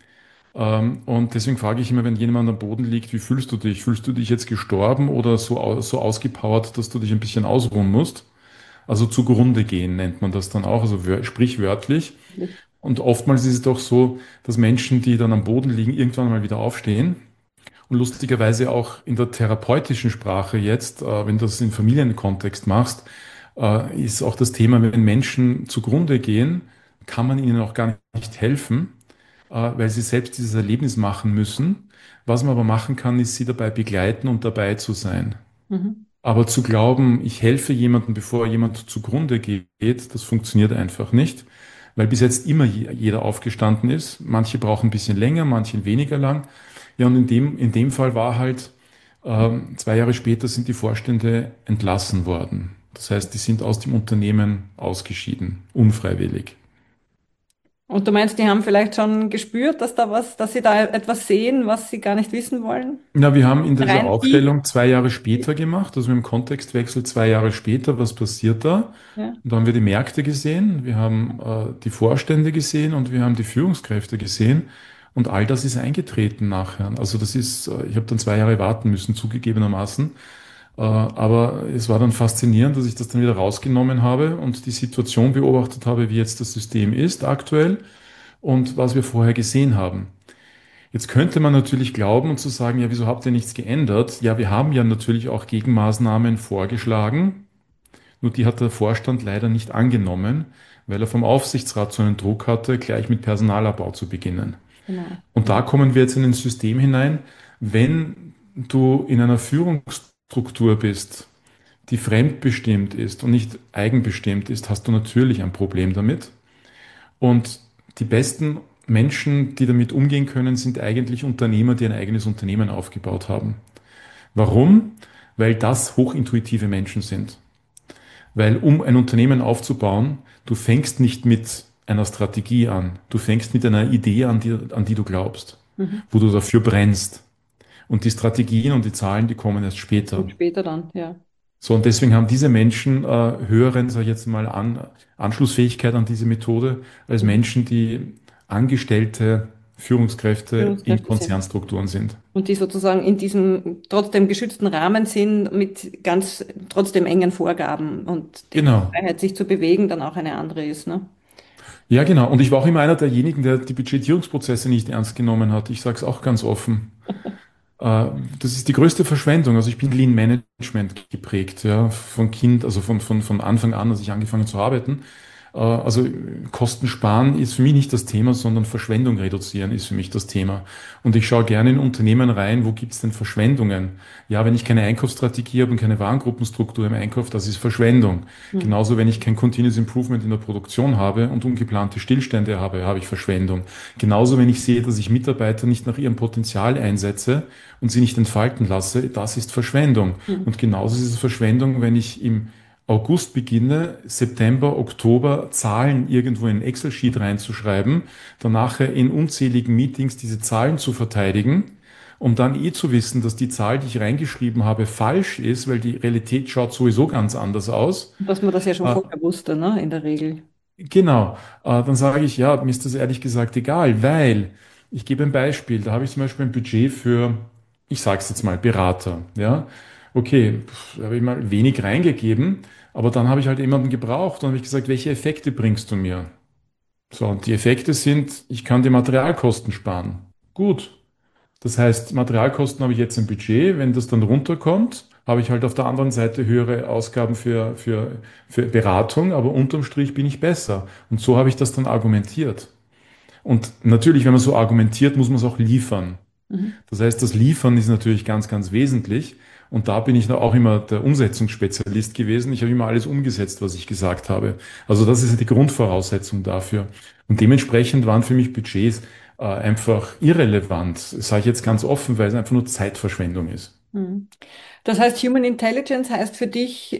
Ähm, und deswegen frage ich immer, wenn jemand am Boden liegt, wie fühlst du dich? Fühlst du dich jetzt gestorben oder so, au- so ausgepowert, dass du dich ein bisschen ausruhen musst? Also zugrunde gehen nennt man das dann auch, also wör- sprichwörtlich. Und oftmals ist es doch so, dass Menschen, die dann am Boden liegen, irgendwann mal wieder aufstehen. Und lustigerweise auch in der therapeutischen Sprache jetzt, äh, wenn du das in Familienkontext machst, äh, ist auch das Thema, wenn Menschen zugrunde gehen, kann man ihnen auch gar nicht helfen, äh, weil sie selbst dieses Erlebnis machen müssen. Was man aber machen kann, ist sie dabei begleiten und dabei zu sein. Mhm. Aber zu glauben, ich helfe jemandem, bevor jemand zugrunde geht, das funktioniert einfach nicht, weil bis jetzt immer je- jeder aufgestanden ist. Manche brauchen ein bisschen länger, manche weniger lang. Ja, und in dem, in dem Fall war halt, ähm, zwei Jahre später sind die Vorstände entlassen worden. Das heißt, die sind aus dem Unternehmen ausgeschieden, unfreiwillig. Und du meinst, die haben vielleicht schon gespürt, dass da was, dass sie da etwas sehen, was sie gar nicht wissen wollen? Na, wir haben in dieser Rein tief. Aufstellung zwei Jahre später gemacht, also im Kontextwechsel zwei Jahre später, was passiert da? Ja. Und da haben wir die Märkte gesehen, wir haben äh, die Vorstände gesehen und wir haben die Führungskräfte gesehen. Und all das ist eingetreten nachher. Also das ist, äh, ich habe dann zwei Jahre warten müssen, zugegebenermaßen. Äh, aber es war dann faszinierend, dass ich das dann wieder rausgenommen habe und die Situation beobachtet habe, wie jetzt das System ist aktuell und was wir vorher gesehen haben. Jetzt könnte man natürlich glauben und zu sagen, ja, wieso habt ihr nichts geändert? Ja, wir haben ja natürlich auch Gegenmaßnahmen vorgeschlagen, nur die hat der Vorstand leider nicht angenommen, weil er vom Aufsichtsrat so einen Druck hatte, gleich mit Personalabbau zu beginnen. Genau. Und da kommen wir jetzt in ein System hinein, wenn du in einer Führungsstruktur bist, die fremdbestimmt ist und nicht eigenbestimmt ist, hast du natürlich ein Problem damit. Und die besten Menschen, die damit umgehen können, sind eigentlich Unternehmer, die ein eigenes Unternehmen aufgebaut haben. Warum? Weil das hochintuitive Menschen sind. Weil um ein Unternehmen aufzubauen, du fängst nicht mit einer Strategie an. Du fängst mit einer Idee an, die, an die du glaubst, Mhm. wo du dafür brennst. Und die Strategien und die Zahlen, die kommen erst später. Und später dann, ja. So, und deswegen haben diese Menschen äh, höheren, sag ich jetzt mal, an, Anschlussfähigkeit an diese Methode als Menschen, die angestellte Führungskräfte in Führungskräfte sind. Konzernstrukturen sind. Und die sozusagen in diesem trotzdem geschützten Rahmen sind mit ganz trotzdem engen Vorgaben und die Genau. Freiheit, sich zu bewegen, dann auch eine andere ist, ne? Ja, genau. Und ich war auch immer einer derjenigen, der die Budgetierungsprozesse nicht ernst genommen hat. Ich sage es auch ganz offen. Äh, Das ist die größte Verschwendung. Also ich bin Lean Management geprägt, ja, von Kind, also von, von, von Anfang an, als ich angefangen zu arbeiten. Äh, Also Kosten sparen ist für mich nicht das Thema, sondern Verschwendung reduzieren ist für mich das Thema. Und ich schaue gerne in Unternehmen rein, wo gibt es denn Verschwendungen? Ja, wenn ich keine Einkaufsstrategie habe und keine Warengruppenstruktur im Einkauf, das ist Verschwendung. Hm. Genauso, wenn ich kein Continuous Improvement in der Produktion habe und ungeplante Stillstände habe, habe ich Verschwendung. Genauso, wenn ich sehe, dass ich Mitarbeiter nicht nach ihrem Potenzial einsetze und sie nicht entfalten lasse, das ist Verschwendung. Hm. Und genauso ist es Verschwendung, wenn ich im August beginne, September, Oktober Zahlen irgendwo in ein Excel-Sheet reinzuschreiben, dann nachher in unzähligen Meetings diese Zahlen zu verteidigen, um dann eh zu wissen, dass die Zahl, die ich reingeschrieben habe, falsch ist, weil die Realität schaut sowieso ganz anders aus. Dass man das ja schon Äh, vorher wusste, ne, in der Regel. Genau, äh, dann sage ich, ja, mir ist das ehrlich gesagt egal, weil ich gebe ein Beispiel. Da habe ich zum Beispiel ein Budget für, ich sage es jetzt mal, Berater. Ja, okay, pf, da habe ich mal wenig reingegeben, aber dann habe ich halt jemanden gebraucht und habe ich gesagt, welche Effekte bringst du mir? So, und die Effekte sind, ich kann die Materialkosten sparen. Gut. Das heißt, Materialkosten habe ich jetzt im Budget. Wenn das dann runterkommt, habe ich halt auf der anderen Seite höhere Ausgaben für, für, für Beratung, aber unterm Strich bin ich besser. Und so habe ich das dann argumentiert. Und natürlich, wenn man so argumentiert, muss man es auch liefern. Mhm. Das heißt, das Liefern ist natürlich ganz, ganz wesentlich. Und da bin ich auch immer der Umsetzungsspezialist gewesen. Ich habe immer alles umgesetzt, was ich gesagt habe. Also das ist die Grundvoraussetzung dafür. Und dementsprechend waren für mich Budgets äh, einfach irrelevant. Das sage ich jetzt ganz offen, weil es einfach nur Zeitverschwendung ist. Mhm. Das heißt, Human Intelligence heißt für dich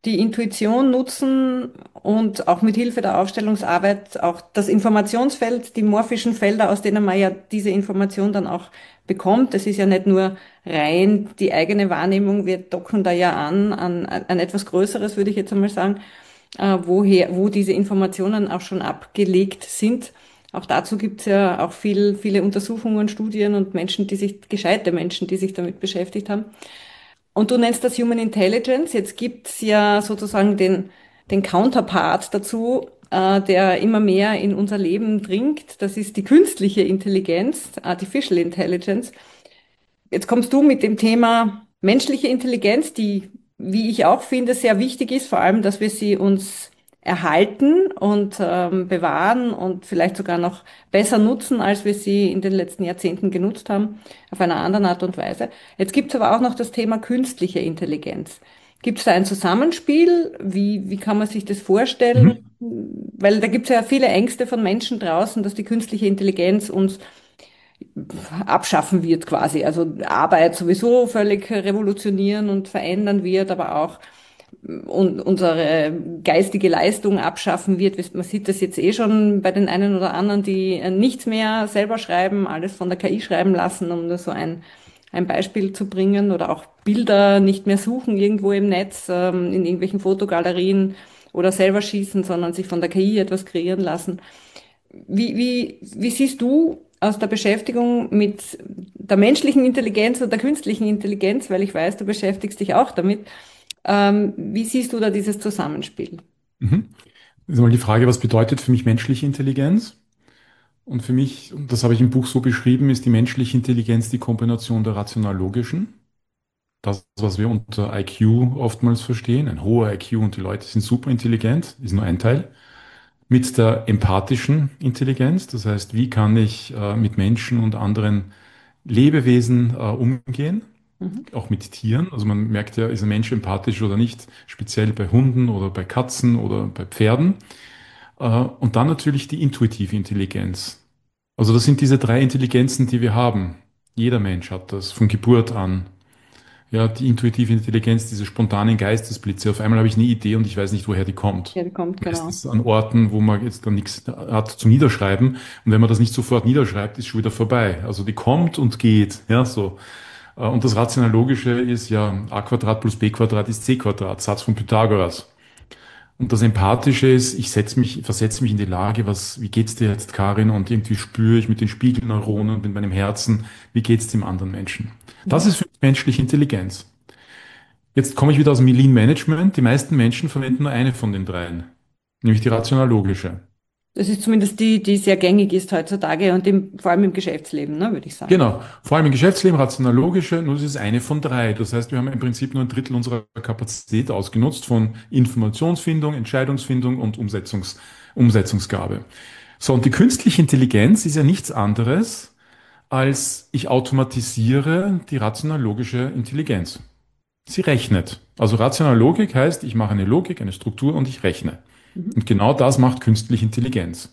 die Intuition nutzen und auch mit Hilfe der Aufstellungsarbeit auch das Informationsfeld, die morphischen Felder, aus denen man ja diese Information dann auch bekommt. Das ist ja nicht nur rein die eigene Wahrnehmung, wir docken da ja an, an, an etwas Größeres, würde ich jetzt einmal sagen, äh, woher, wo diese Informationen auch schon abgelegt sind. Auch dazu gibt es ja auch viel, viele Untersuchungen, Studien und Menschen, die sich, gescheite Menschen, die sich damit beschäftigt haben. Und du nennst das Human Intelligence. Jetzt gibt's ja sozusagen den, den Counterpart dazu, äh, der immer mehr in unser Leben dringt. Das ist die künstliche Intelligenz, Artificial Intelligence. Jetzt kommst du mit dem Thema menschliche Intelligenz, die, wie ich auch finde, sehr wichtig ist, vor allem, dass wir sie uns erhalten und ähm, bewahren und vielleicht sogar noch besser nutzen, als wir sie in den letzten Jahrzehnten genutzt haben, auf einer anderen Art und Weise. Jetzt gibt es aber auch noch das Thema künstliche Intelligenz. Gibt es da ein Zusammenspiel? Wie, wie kann man sich das vorstellen? Mhm. Weil da gibt es ja viele Ängste von Menschen draußen, dass die künstliche Intelligenz uns abschaffen wird quasi. Also Arbeit sowieso völlig revolutionieren und verändern wird, aber auch und unsere geistige Leistung abschaffen wird. Man sieht das jetzt eh schon bei den einen oder anderen, die nichts mehr selber schreiben, alles von der K I schreiben lassen, um nur so ein, ein Beispiel zu bringen, oder auch Bilder nicht mehr suchen irgendwo im Netz, ähm, in irgendwelchen Fotogalerien oder selber schießen, sondern sich von der K I etwas kreieren lassen. Wie, wie, wie siehst du aus der Beschäftigung mit der menschlichen Intelligenz und der künstlichen Intelligenz, weil ich weiß, du beschäftigst dich auch damit, ähm, wie siehst du da dieses Zusammenspiel? Mhm. Das ist mal die Frage, was bedeutet für mich menschliche Intelligenz? Und für mich, und das habe ich im Buch so beschrieben, ist die menschliche Intelligenz die Kombination der rational-logischen. Das, was wir unter I Q oftmals verstehen, ein hoher I Q und die Leute sind super intelligent, ist nur ein Teil. Mit der empathischen Intelligenz, das heißt, wie kann ich äh, mit Menschen und anderen Lebewesen äh, umgehen, Mhm. auch mit Tieren. Also man merkt ja, ist ein Mensch empathisch oder nicht, speziell bei Hunden oder bei Katzen oder bei Pferden. Äh, und dann natürlich die intuitive Intelligenz. Also das sind diese drei Intelligenzen, die wir haben. Jeder Mensch hat das von Geburt an. Ja, die intuitive Intelligenz, diese spontanen Geistesblitze. Auf einmal habe ich eine Idee und ich weiß nicht, woher die kommt. Ja, die kommt, genau. Meistens an Orten, wo man jetzt dann nichts hat zum Niederschreiben. Und wenn man das nicht sofort niederschreibt, ist schon wieder vorbei. Also die kommt und geht. Ja, so. Äh, Und das Rational-Logische ist ja a Quadrat plus b Quadrat ist c Quadrat, Satz von Pythagoras. Und das Empathische ist, ich setze mich, versetze mich in die Lage, was, wie geht's dir jetzt, Karin? Und irgendwie spüre ich mit den Spiegelneuronen und mit meinem Herzen, wie geht's dem anderen Menschen? Das Mhm. ist für mich menschliche Intelligenz. Jetzt komme ich wieder aus dem Lean Management. Die meisten Menschen verwenden nur eine von den dreien, nämlich die rational-logische. Das ist zumindest die, die sehr gängig ist heutzutage und im, vor allem im Geschäftsleben, ne, würde ich sagen. Genau, vor allem im Geschäftsleben rational-logische, nur es ist eine von drei. Das heißt, wir haben im Prinzip nur ein Drittel unserer Kapazität ausgenutzt von Informationsfindung, Entscheidungsfindung und Umsetzungs Umsetzungsgabe. So, und die künstliche Intelligenz ist ja nichts anderes, als ich automatisiere die rational-logische Intelligenz. Sie rechnet. Also rationale Logik heißt, ich mache eine Logik, eine Struktur und ich rechne. Mhm. Und genau das macht künstliche Intelligenz.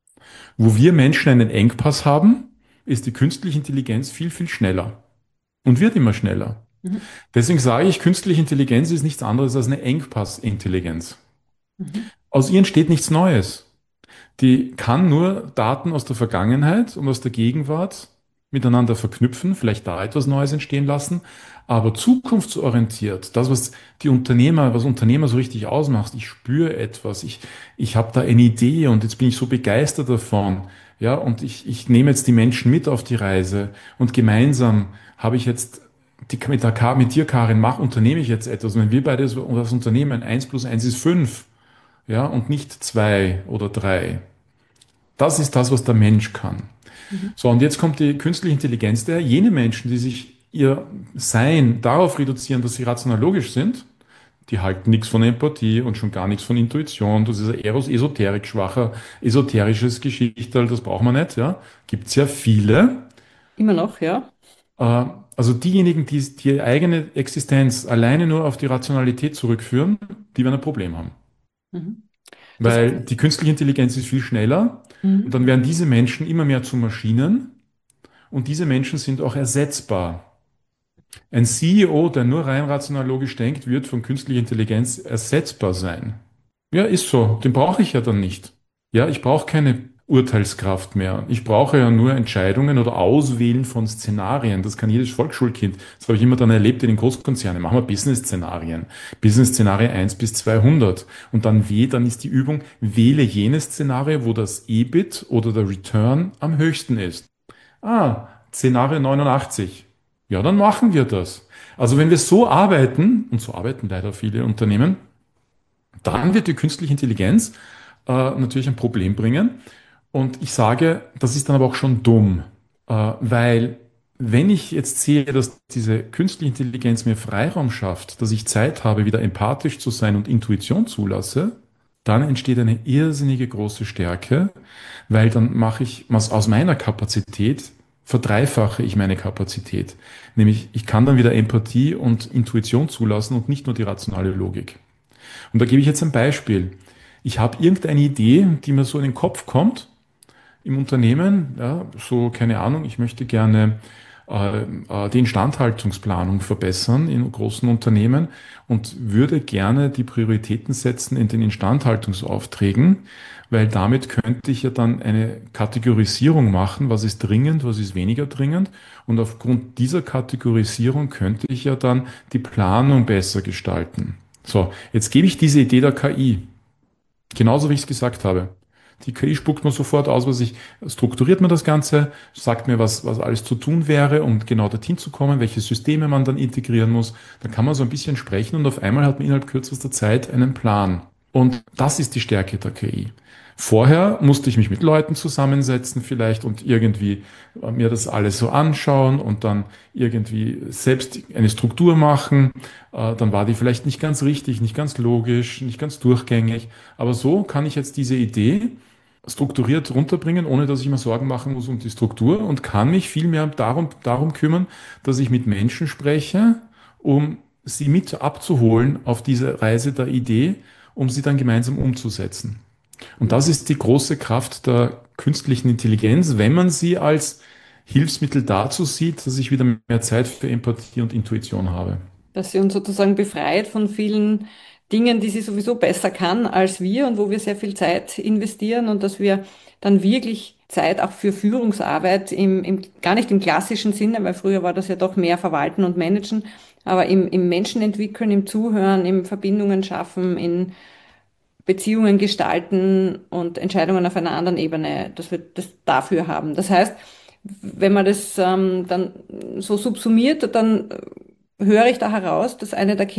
Wo wir Menschen einen Engpass haben, ist die künstliche Intelligenz viel, viel schneller und wird immer schneller. Mhm. Deswegen sage ich, künstliche Intelligenz ist nichts anderes als eine Engpassintelligenz. Mhm. Aus ihr entsteht nichts Neues. Die kann nur Daten aus der Vergangenheit und aus der Gegenwart miteinander verknüpfen, vielleicht da etwas Neues entstehen lassen, aber zukunftsorientiert, das, was die Unternehmer, was Unternehmer so richtig ausmacht, ich spüre etwas, ich, ich habe da eine Idee und jetzt bin ich so begeistert davon, ja, und ich, ich nehme jetzt die Menschen mit auf die Reise und gemeinsam habe ich jetzt die, mit, der, Ka- mit dir, Karin, mach, unternehme ich jetzt etwas. Und wenn wir beide so das Unternehmen, eins plus eins ist fünf, ja, und nicht zwei oder drei. Das ist das, was der Mensch kann. Mhm. So, und jetzt kommt die künstliche Intelligenz daher. Jene Menschen, die sich ihr Sein darauf reduzieren, dass sie rational logisch sind, die halten nichts von Empathie und schon gar nichts von Intuition. Das ist ein eher esoterik schwacher, esoterisches Geschichtel, das braucht man nicht, ja. Gibt es ja viele. Immer noch, ja. Äh, also diejenigen, die die ihre eigene Existenz alleine nur auf die Rationalität zurückführen, die werden ein Problem haben. Mhm. Das heißt, Weil die künstliche Intelligenz ist viel schneller und mhm. dann werden diese Menschen immer mehr zu Maschinen und diese Menschen sind auch ersetzbar. Ein C E O, der nur rein rational logisch denkt, wird von künstlicher Intelligenz ersetzbar sein. Ja, ist so. Den brauche ich ja dann nicht. Ja, ich brauche keine Urteilskraft mehr. Ich brauche ja nur Entscheidungen oder Auswählen von Szenarien. Das kann jedes Volksschulkind. Das habe ich immer dann erlebt in den Großkonzernen. Machen wir Business-Szenarien. Business-Szenario eins bis zweihundert. Und dann weh, dann ist die Übung, wähle jenes Szenario, wo das E B I T oder der Return am höchsten ist. Ah, Szenario neunundachtzig. Ja, dann machen wir das. Also wenn wir so arbeiten, und so arbeiten leider viele Unternehmen, dann wird die künstliche Intelligenz äh, natürlich ein Problem bringen. Und ich sage, das ist dann aber auch schon dumm, äh, weil wenn ich jetzt sehe, dass diese künstliche Intelligenz mir Freiraum schafft, dass ich Zeit habe, wieder empathisch zu sein und Intuition zulasse, dann entsteht eine irrsinnige große Stärke, weil dann mache ich was aus meiner Kapazität, verdreifache ich meine Kapazität. Nämlich ich kann dann wieder Empathie und Intuition zulassen und nicht nur die rationale Logik. Und da gebe ich jetzt ein Beispiel. Ich habe irgendeine Idee, die mir so in den Kopf kommt im Unternehmen, ja, so keine Ahnung, ich möchte gerne äh, äh, die Instandhaltungsplanung verbessern in großen Unternehmen und würde gerne die Prioritäten setzen in den Instandhaltungsaufträgen, weil damit könnte ich ja dann eine Kategorisierung machen, was ist dringend, was ist weniger dringend. Und aufgrund dieser Kategorisierung könnte ich ja dann die Planung besser gestalten. So, jetzt gebe ich diese Idee der K I. Genauso wie ich es gesagt habe. Die K I spuckt mir sofort aus, was ich, strukturiert mir das Ganze, sagt mir, was, was alles zu tun wäre, um genau dorthin zu kommen, welche Systeme man dann integrieren muss. Da kann man so ein bisschen sprechen und auf einmal hat man innerhalb kürzester Zeit einen Plan. Und das ist die Stärke der K I. Vorher musste ich mich mit Leuten zusammensetzen vielleicht und irgendwie mir das alles so anschauen und dann irgendwie selbst eine Struktur machen. Äh, Dann war die vielleicht nicht ganz richtig, nicht ganz logisch, nicht ganz durchgängig. Aber so kann ich jetzt diese Idee strukturiert runterbringen, ohne dass ich mir Sorgen machen muss um die Struktur und kann mich vielmehr darum, darum kümmern, dass ich mit Menschen spreche, um sie mit abzuholen auf diese Reise der Idee, um sie dann gemeinsam umzusetzen. Und das ist die große Kraft der künstlichen Intelligenz, wenn man sie als Hilfsmittel dazu sieht, dass ich wieder mehr Zeit für Empathie und Intuition habe. Dass sie uns sozusagen befreit von vielen Dingen, die sie sowieso besser kann als wir und wo wir sehr viel Zeit investieren und dass wir dann wirklich Zeit auch für Führungsarbeit im, im gar nicht im klassischen Sinne, weil früher war das ja doch mehr Verwalten und Managen, aber im, im Menschen entwickeln, im Zuhören, im Verbindungen schaffen, in Beziehungen gestalten und Entscheidungen auf einer anderen Ebene, dass wir das dafür haben. Das heißt, wenn man das ähm, dann so subsumiert, dann höre ich da heraus, dass eine der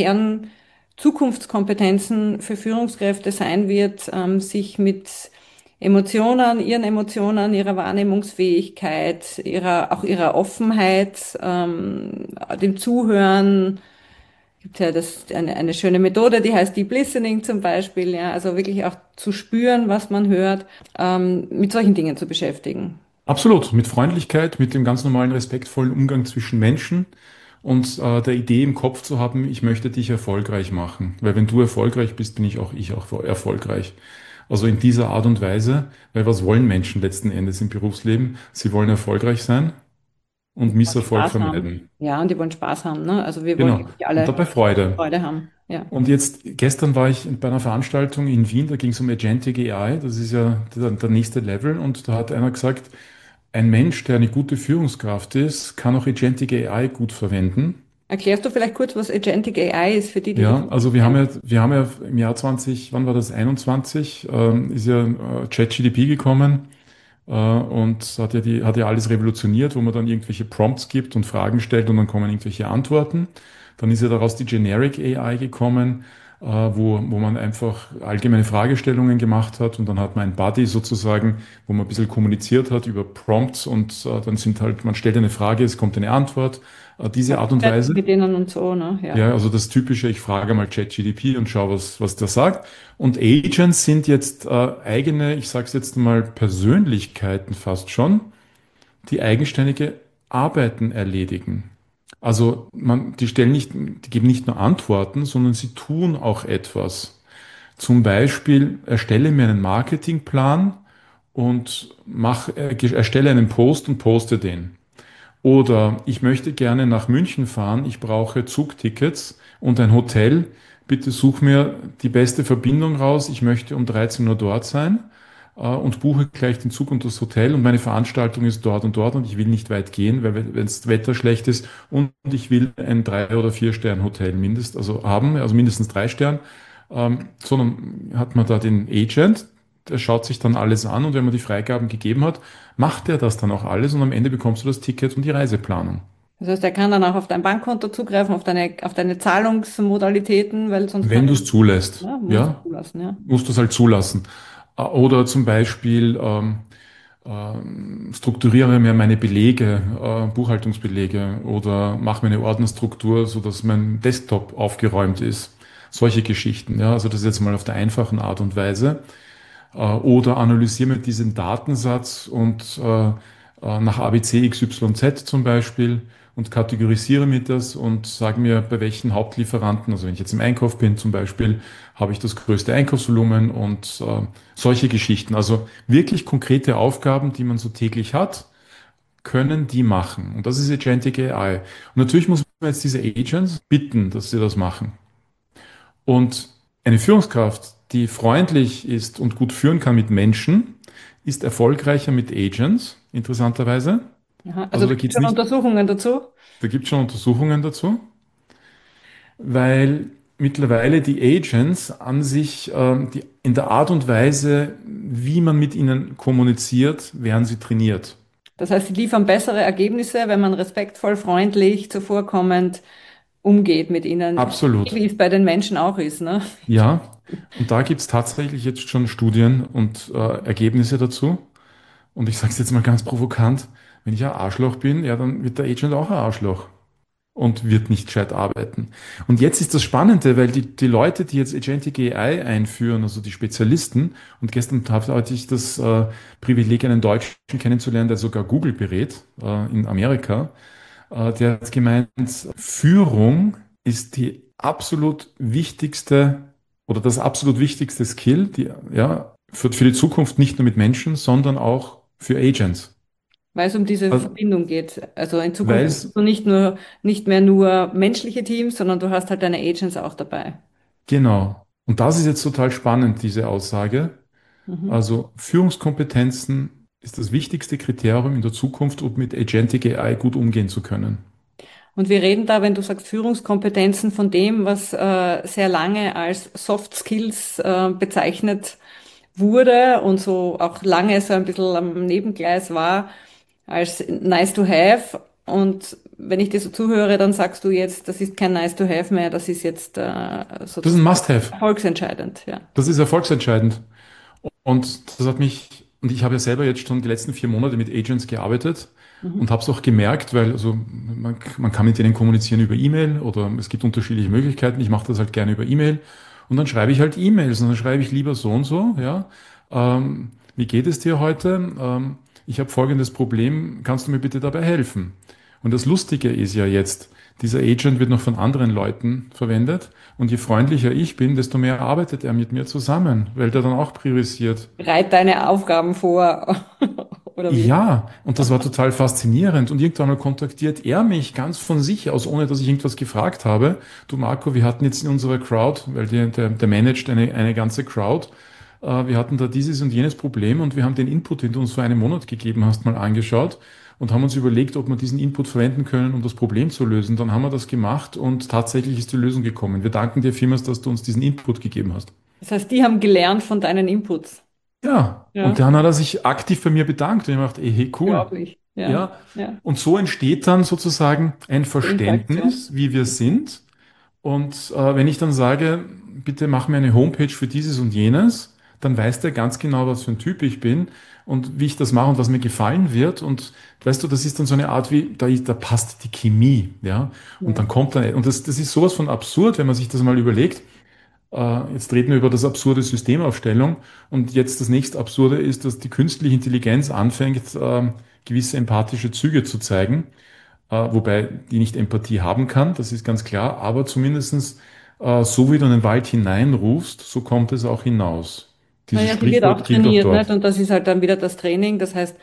Kern-Zukunftskompetenzen für Führungskräfte sein wird, ähm, sich mit Emotionen, ihren Emotionen, ihrer Wahrnehmungsfähigkeit, ihrer, auch ihrer Offenheit, ähm, dem Zuhören, gibt ja das, eine, eine schöne Methode, die heißt Deep Listening zum Beispiel, ja, also wirklich auch zu spüren, was man hört, ähm, mit solchen Dingen zu beschäftigen. Absolut, mit Freundlichkeit, mit dem ganz normalen respektvollen Umgang zwischen Menschen und äh, der Idee im Kopf zu haben, ich möchte dich erfolgreich machen. Weil wenn du erfolgreich bist, bin ich auch ich auch erfolgreich. Also in dieser Art und Weise, weil was wollen Menschen letzten Endes im Berufsleben? Sie wollen erfolgreich sein und Misserfolg Spaß haben. vermeiden. Ja, und die wollen Spaß haben, ne? Also wir wollen Genau. wirklich Und alle dabei Freude. Freude haben. Ja. Und jetzt, gestern war ich bei einer Veranstaltung in Wien, da ging es um Agentic A I, das ist ja der, der nächste Level, und da hat einer gesagt, ein Mensch, der eine gute Führungskraft ist, kann auch Agentic A I gut verwenden. Erklärst du vielleicht kurz, was Agentic A I ist für die, die das Ja, nicht also wir haben kennen? ja, wir haben ja im Jahr zwanzig, wann war das, einundzwanzig, ähm, ist ja äh, ChatGPT gekommen äh, und hat ja die, hat ja alles revolutioniert, wo man dann irgendwelche Prompts gibt und Fragen stellt und dann kommen irgendwelche Antworten. Dann ist ja daraus die Generic A I gekommen, äh, wo, wo man einfach allgemeine Fragestellungen gemacht hat und dann hat man ein Buddy sozusagen, wo man ein bisschen kommuniziert hat über Prompts und äh, dann sind halt, man stellt eine Frage, es kommt eine Antwort. Äh, diese Art und Chatten Weise. mit denen und so, ne? Ja. Ja, also das Typische, ich frage mal ChatGPT und schaue, was, was der sagt. Und Agents sind jetzt äh, eigene, ich sage es jetzt mal, Persönlichkeiten fast schon, die eigenständige Arbeiten erledigen. Also man, die stellen nicht, die geben nicht nur Antworten, sondern sie tun auch etwas. Zum Beispiel erstelle mir einen Marketingplan und mach, äh, erstelle einen Post und poste den. Oder ich möchte gerne nach München fahren, ich brauche Zugtickets und ein Hotel. Bitte such mir die beste Verbindung raus. Ich möchte um dreizehn Uhr dort sein äh, und buche gleich den Zug und das Hotel. Und meine Veranstaltung ist dort und dort und ich will nicht weit gehen, weil wenn das Wetter schlecht ist und ich will ein drei- oder vier Stern Hotel mindest, also haben, also mindestens drei Stern, ähm, sondern hat man da den Agent, der schaut sich dann alles an und wenn man die Freigaben gegeben hat, macht er das dann auch alles und am Ende bekommst du das Ticket und die Reiseplanung. Das heißt, er kann dann auch auf dein Bankkonto zugreifen, auf deine, auf deine Zahlungsmodalitäten, weil sonst kann Wenn du er, es zulässt, ja, muss ja, zulassen, ja. musst du es halt zulassen. Äh, Oder zum Beispiel ähm, ähm, strukturiere mir meine Belege, äh, Buchhaltungsbelege oder mache mir eine Ordnerstruktur, sodass mein Desktop aufgeräumt ist. Solche Geschichten, ja. Also das ist jetzt mal auf der einfachen Art und Weise. Äh, oder analysiere mir diesen Datensatz und äh, äh, nach A B C X Y Z zum Beispiel und kategorisiere mir das und sage mir, bei welchen Hauptlieferanten, also wenn ich jetzt im Einkauf bin zum Beispiel, habe ich das größte Einkaufsvolumen und äh, solche Geschichten. Also wirklich konkrete Aufgaben, die man so täglich hat, können die machen. Und das ist Agentic A I. Und natürlich muss man jetzt diese Agents bitten, dass sie das machen. Und eine Führungskraft, die freundlich ist und gut führen kann mit Menschen, ist erfolgreicher mit Agents, interessanterweise. Aha. Also Also da da gibt geht es es schon nicht, Untersuchungen dazu. da gibt es schon Untersuchungen dazu, weil mittlerweile die Agents an sich, ähm, die, in der Art und Weise, wie man mit ihnen kommuniziert, werden sie trainiert. Das heißt, sie liefern bessere Ergebnisse, wenn man respektvoll, freundlich, zuvorkommend umgeht mit ihnen, Absolut. wie es bei den Menschen auch ist, ne? Ja, und da gibt es tatsächlich jetzt schon Studien und äh, Ergebnisse dazu. Und ich sage es jetzt mal ganz provokant, wenn ich ein Arschloch bin, ja, dann wird der Agent auch ein Arschloch und wird nicht gescheit arbeiten. Und jetzt ist das Spannende, weil die, die Leute, die jetzt Agentic A I einführen, also die Spezialisten, und gestern hatte ich das äh, Privileg, einen Deutschen kennenzulernen, der sogar Google berät äh, in Amerika, äh, der hat gemeint, Führung ist die absolut wichtigste oder das absolut wichtigste Skill, die, ja, für, für die Zukunft nicht nur mit Menschen, sondern auch für Agents. Weil es um diese Also, Verbindung geht. Also in weil Zukunft hast es du nicht nur, nicht mehr nur menschliche Teams, sondern du hast halt deine Agents auch dabei. Genau. Und das ist jetzt total spannend, diese Aussage. Mhm. Also Führungskompetenzen ist das wichtigste Kriterium in der Zukunft, um mit Agentic A I gut umgehen zu können. Und wir reden da, wenn du sagst Führungskompetenzen, von dem, was äh, sehr lange als Soft Skills äh, bezeichnet wurde und so auch lange so ein bisschen am Nebengleis war, als nice to have. Und wenn ich dir so zuhöre, dann sagst du jetzt, das ist kein nice to have mehr, das ist jetzt äh, Das ist ein sozusagen Must-have. erfolgsentscheidend, ja. Das ist erfolgsentscheidend. Und das hat mich, und ich habe ja selber jetzt schon die letzten vier Monate mit Agents gearbeitet Mhm. und habe es auch gemerkt, weil also man, man kann mit denen kommunizieren über E-Mail oder es gibt unterschiedliche Möglichkeiten. Ich mache das halt gerne über E-Mail und dann schreibe ich halt E-Mails und dann schreibe ich lieber so und so, ja. Ähm, wie geht es dir heute? Ähm, ich habe folgendes Problem, kannst du mir bitte dabei helfen? Und das Lustige ist ja jetzt, dieser Agent wird noch von anderen Leuten verwendet und je freundlicher ich bin, desto mehr arbeitet er mit mir zusammen, weil der dann auch priorisiert. Bereit deine Aufgaben vor, oder wie? Ja, und das war total faszinierend. Und irgendwann mal kontaktiert er mich ganz von sich aus, ohne dass ich irgendwas gefragt habe. Du Marco, wir hatten jetzt in unserer Crowd, weil der, der, der managt eine, eine ganze Crowd, äh, wir hatten da dieses und jenes Problem und wir haben den Input, den du uns vor einem Monat gegeben hast, mal angeschaut und haben uns überlegt, ob wir diesen Input verwenden können, um das Problem zu lösen. Dann haben wir das gemacht und tatsächlich ist die Lösung gekommen. Wir danken dir vielmals, dass du uns diesen Input gegeben hast. Das heißt, die haben gelernt von deinen Inputs. Ja, und Ja, dann hat er sich aktiv bei mir bedankt und ich dachte, ey, hey, cool. unglaublich. Ja, Ja, ja. und so entsteht dann sozusagen ein Die Interaktion. Verständnis, wie wir sind. Und äh, wenn ich dann sage, bitte mach mir eine Homepage für dieses und jenes, dann weiß der ganz genau, was für ein Typ ich bin und wie ich das mache und was mir gefallen wird. Und weißt du, das ist dann so eine Art wie, da, da passt die Chemie, ja. Und Ja. dann kommt dann, und das, das ist sowas von absurd, wenn man sich das mal überlegt. Äh, jetzt reden wir über das absurde Systemaufstellung und jetzt das nächste Absurde ist, dass die künstliche Intelligenz anfängt, äh, gewisse empathische Züge zu zeigen, äh, wobei die nicht Empathie haben kann, das ist ganz klar, aber zumindestens äh, so wie du in den Wald hineinrufst, so kommt es auch hinaus. Dieses Naja, sie wird auch Sprichwort gilt auch trainiert, nicht? dort. Und das ist halt dann wieder das Training. Das heißt,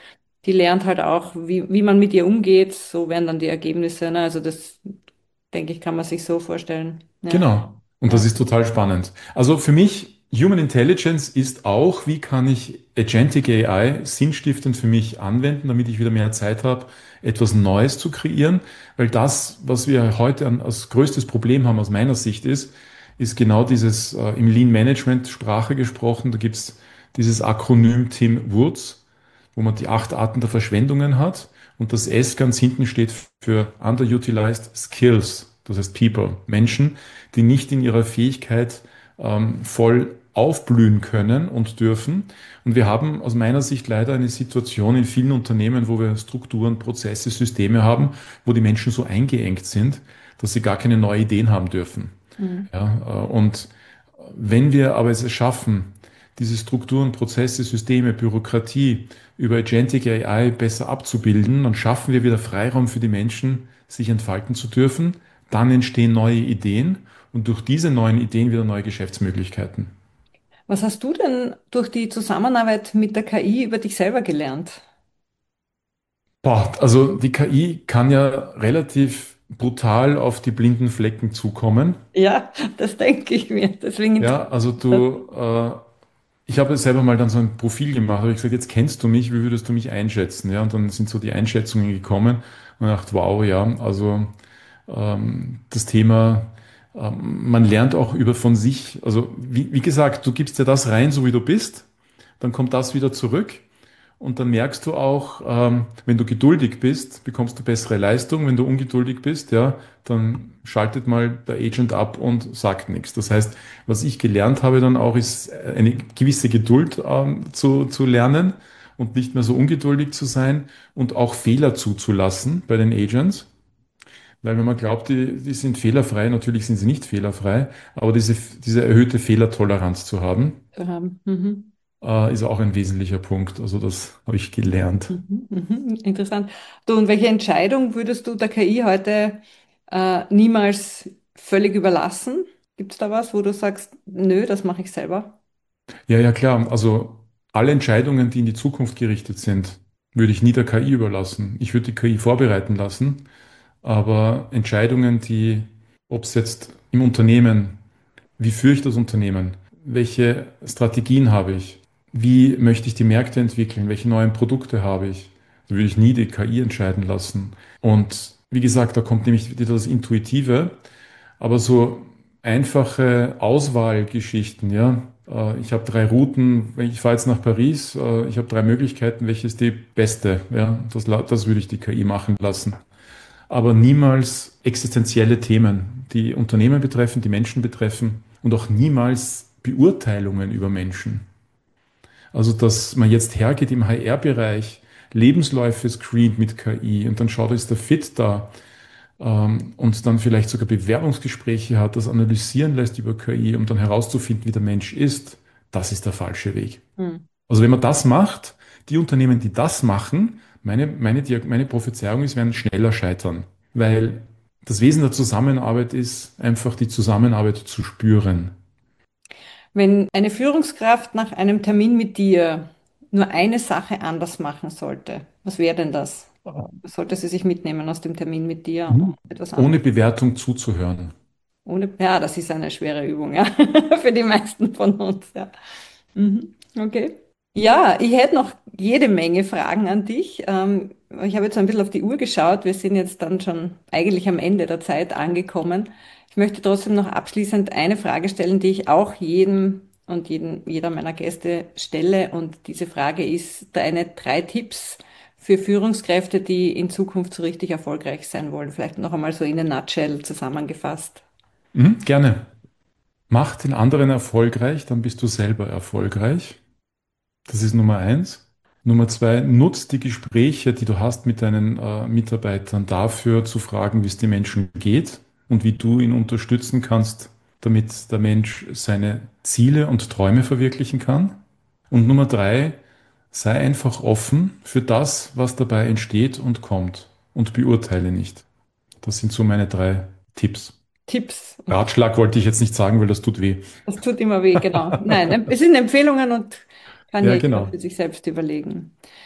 die lernt halt auch, wie, wie man mit ihr umgeht. So werden dann die Ergebnisse. Ne? Also das, denke ich, kann man sich so vorstellen. Ja, Genau. Und das ja. ist total spannend. Also für mich, Human Intelligence ist auch, wie kann ich Agentic A I sinnstiftend für mich anwenden, damit ich wieder mehr Zeit habe, etwas Neues zu kreieren. Weil das, was wir heute an, als größtes Problem haben aus meiner Sicht ist, ist genau dieses äh, im Lean Management Sprache gesprochen. Da gibt's dieses Akronym Tim Wurz, wo man die acht Arten der Verschwendungen hat. Und das S ganz hinten steht für Underutilized Skills, das heißt People, Menschen, die nicht in ihrer Fähigkeit ähm, voll aufblühen können und dürfen. Und wir haben aus meiner Sicht leider eine Situation in vielen Unternehmen, wo wir Strukturen, Prozesse, Systeme haben, wo die Menschen so eingeengt sind, dass sie gar keine neuen Ideen haben dürfen. Mhm. Ja, äh, und wenn wir aber es schaffen, diese Strukturen, Prozesse, Systeme, Bürokratie über Agentic A I besser abzubilden, dann schaffen wir wieder Freiraum für die Menschen, sich entfalten zu dürfen. Dann entstehen neue Ideen und durch diese neuen Ideen wieder neue Geschäftsmöglichkeiten. Was hast du denn durch die Zusammenarbeit mit der K I über dich selber gelernt? Boah, also die K I kann ja relativ brutal auf die blinden Flecken zukommen. Ja, das denke ich mir. Deswegen Ja, also interessiert das. du, äh, ich habe selber mal dann so ein Profil gemacht, habe ich gesagt, jetzt kennst du mich, wie würdest du mich einschätzen? Ja, und dann sind so die Einschätzungen gekommen und ich dachte, wow, ja, also ähm, das Thema, ähm, man lernt auch über von sich, also wie, wie gesagt, du gibst ja das rein, so wie du bist, dann kommt das wieder zurück. Und dann merkst du auch, ähm, wenn du geduldig bist, bekommst du bessere Leistung. Wenn du ungeduldig bist, ja, dann schaltet mal der Agent ab und sagt nichts. Das heißt, was ich gelernt habe dann auch, ist eine gewisse Geduld ähm, zu, zu lernen und nicht mehr so ungeduldig zu sein und auch Fehler zuzulassen bei den Agents. Weil wenn man glaubt, die, die sind fehlerfrei, natürlich sind sie nicht fehlerfrei, aber diese, diese erhöhte Fehlertoleranz zu haben, Zu haben. Mhm. äh, ist auch ein wesentlicher Punkt. Also das habe ich gelernt. Mhm. Mhm. Interessant. Du, und welche Entscheidung würdest du der K I heute äh, niemals völlig überlassen? Gibt es da was, wo du sagst, nö, das mache ich selber? Ja, ja, klar. Also alle Entscheidungen, die in die Zukunft gerichtet sind, würde ich nie der K I überlassen. Ich würde die K I vorbereiten lassen, aber Entscheidungen, die, ob es jetzt im Unternehmen, wie führe ich das Unternehmen, welche Strategien habe ich, wie möchte ich die Märkte entwickeln, welche neuen Produkte habe ich, da würde ich nie die K I entscheiden lassen. Und wie gesagt, da kommt nämlich wieder das Intuitive. Aber so einfache Auswahlgeschichten, ja. Äh, Ich habe drei Routen, ich fahre jetzt nach Paris, äh, ich habe drei Möglichkeiten, welche ist die beste? Ja, das, la- das würde ich die K I machen lassen. Aber niemals existenzielle Themen, die Unternehmen betreffen, die Menschen betreffen und auch niemals Beurteilungen über Menschen. Also, dass man jetzt hergeht im H R-Bereich, Lebensläufe screent mit K I und dann schaut, ist der Fit da, ähm, und dann vielleicht sogar Bewerbungsgespräche hat, das analysieren lässt über K I, um dann herauszufinden, wie der Mensch ist, das ist der falsche Weg. Hm. Also wenn man das macht, die Unternehmen, die das machen, meine, meine, Diag- meine Prophezeiung ist, werden schneller scheitern. Weil das Wesen der Zusammenarbeit ist, einfach die Zusammenarbeit zu spüren. Wenn eine Führungskraft nach einem Termin mit dir nur eine Sache anders machen sollte, was wäre denn das? Was sollte sie sich mitnehmen aus dem Termin mit dir und Mhm. etwas Ohne anderes? Bewertung zuzuhören. Ohne, ja, das ist eine schwere Übung, ja, für die meisten von uns, ja. Mhm. Okay. Ja, ich hätte noch jede Menge Fragen an dich. Ähm, ich habe jetzt ein bisschen auf die Uhr geschaut. Wir sind jetzt dann schon eigentlich am Ende der Zeit angekommen. Ich möchte trotzdem noch abschließend eine Frage stellen, die ich auch jedem und jedem, jeder meiner Gäste stelle. Und diese Frage ist deine drei Tipps für Führungskräfte, die in Zukunft so richtig erfolgreich sein wollen. Vielleicht noch einmal so in a nutshell zusammengefasst. Mhm, gerne. Mach den anderen erfolgreich, dann bist du selber erfolgreich. Das ist Nummer eins. Nummer zwei, nutz die Gespräche, die du hast mit deinen äh, Mitarbeitern dafür zu fragen, wie es den Menschen geht und wie du ihn unterstützen kannst, damit der Mensch seine Ziele und Träume verwirklichen kann. Und Nummer drei, sei einfach offen für das, was dabei entsteht und kommt und beurteile nicht. Das sind so meine drei Tipps. Tipps. Ratschlag wollte ich jetzt nicht sagen, weil das tut weh. Das tut immer weh, genau. Nein, es sind Empfehlungen und kann ja Ja, jeder genau. für sich selbst überlegen.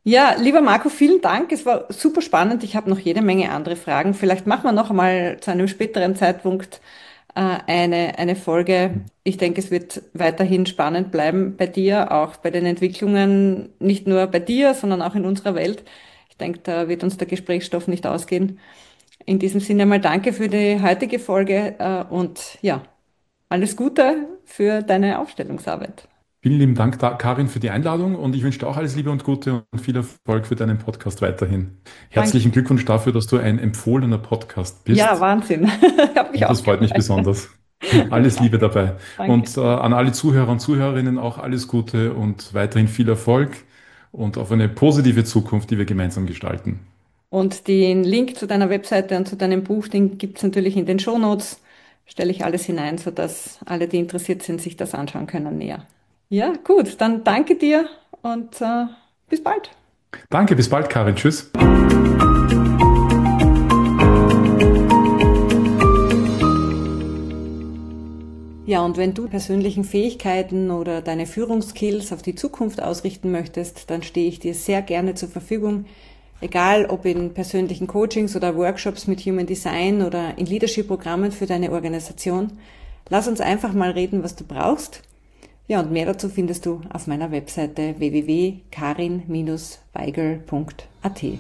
Ja, lieber Marco, vielen Dank. Es war super spannend. Ich habe noch jede Menge andere Fragen. Vielleicht machen wir noch einmal zu einem späteren Zeitpunkt äh, eine, eine Folge. Ich denke, es wird weiterhin spannend bleiben bei dir, auch bei den Entwicklungen, nicht nur bei dir, sondern auch in unserer Welt. Ich denke, da wird uns der Gesprächsstoff nicht ausgehen. In diesem Sinne mal danke für die heutige Folge äh, und ja, alles Gute für deine Aufstellungsarbeit. Vielen lieben Dank, da, Karin, für die Einladung und ich wünsche dir auch alles Liebe und Gute und viel Erfolg für deinen Podcast weiterhin. Herzlichen Danke. Glückwunsch dafür, dass du ein empfohlener Podcast Ja, bist Wahnsinn. Hat mich und auch das freut mich gefreut. besonders. Alles Liebe dabei. Danke. Und äh, an alle Zuhörer und Zuhörerinnen auch alles Gute und weiterhin viel Erfolg und auf eine positive Zukunft, die wir gemeinsam gestalten. Und den Link zu deiner Webseite und zu deinem Buch, den gibt es natürlich in den Shownotes. Stelle ich alles hinein, sodass alle, die interessiert sind, sich das anschauen können näher. Ja, gut, dann danke dir und äh, bis bald. Danke, bis bald, Karin. Tschüss. Ja, und wenn du persönlichen Fähigkeiten oder deine Führungsskills auf die Zukunft ausrichten möchtest, dann stehe ich dir sehr gerne zur Verfügung. Egal ob in persönlichen Coachings oder Workshops mit Human Design oder in Leadership-Programmen für deine Organisation. Lass uns einfach mal reden, was du brauchst. Ja, und mehr dazu findest du auf meiner Webseite w w w punkt karin weigel punkt a t.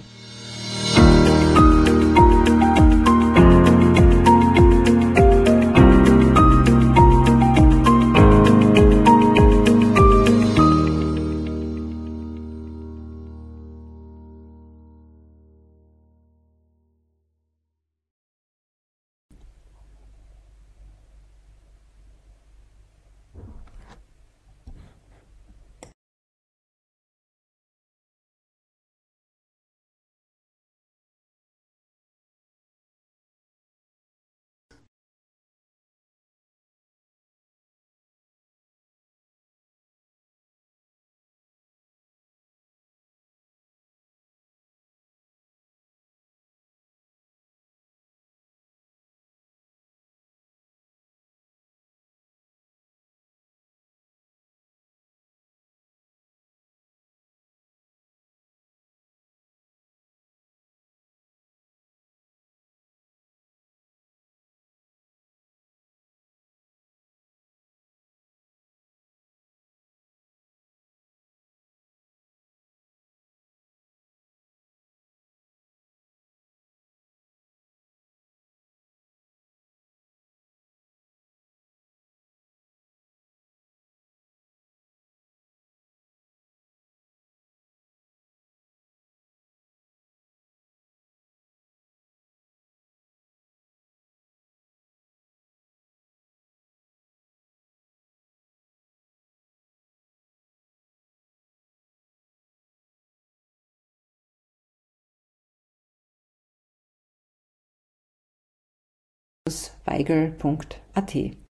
weigel punkt a t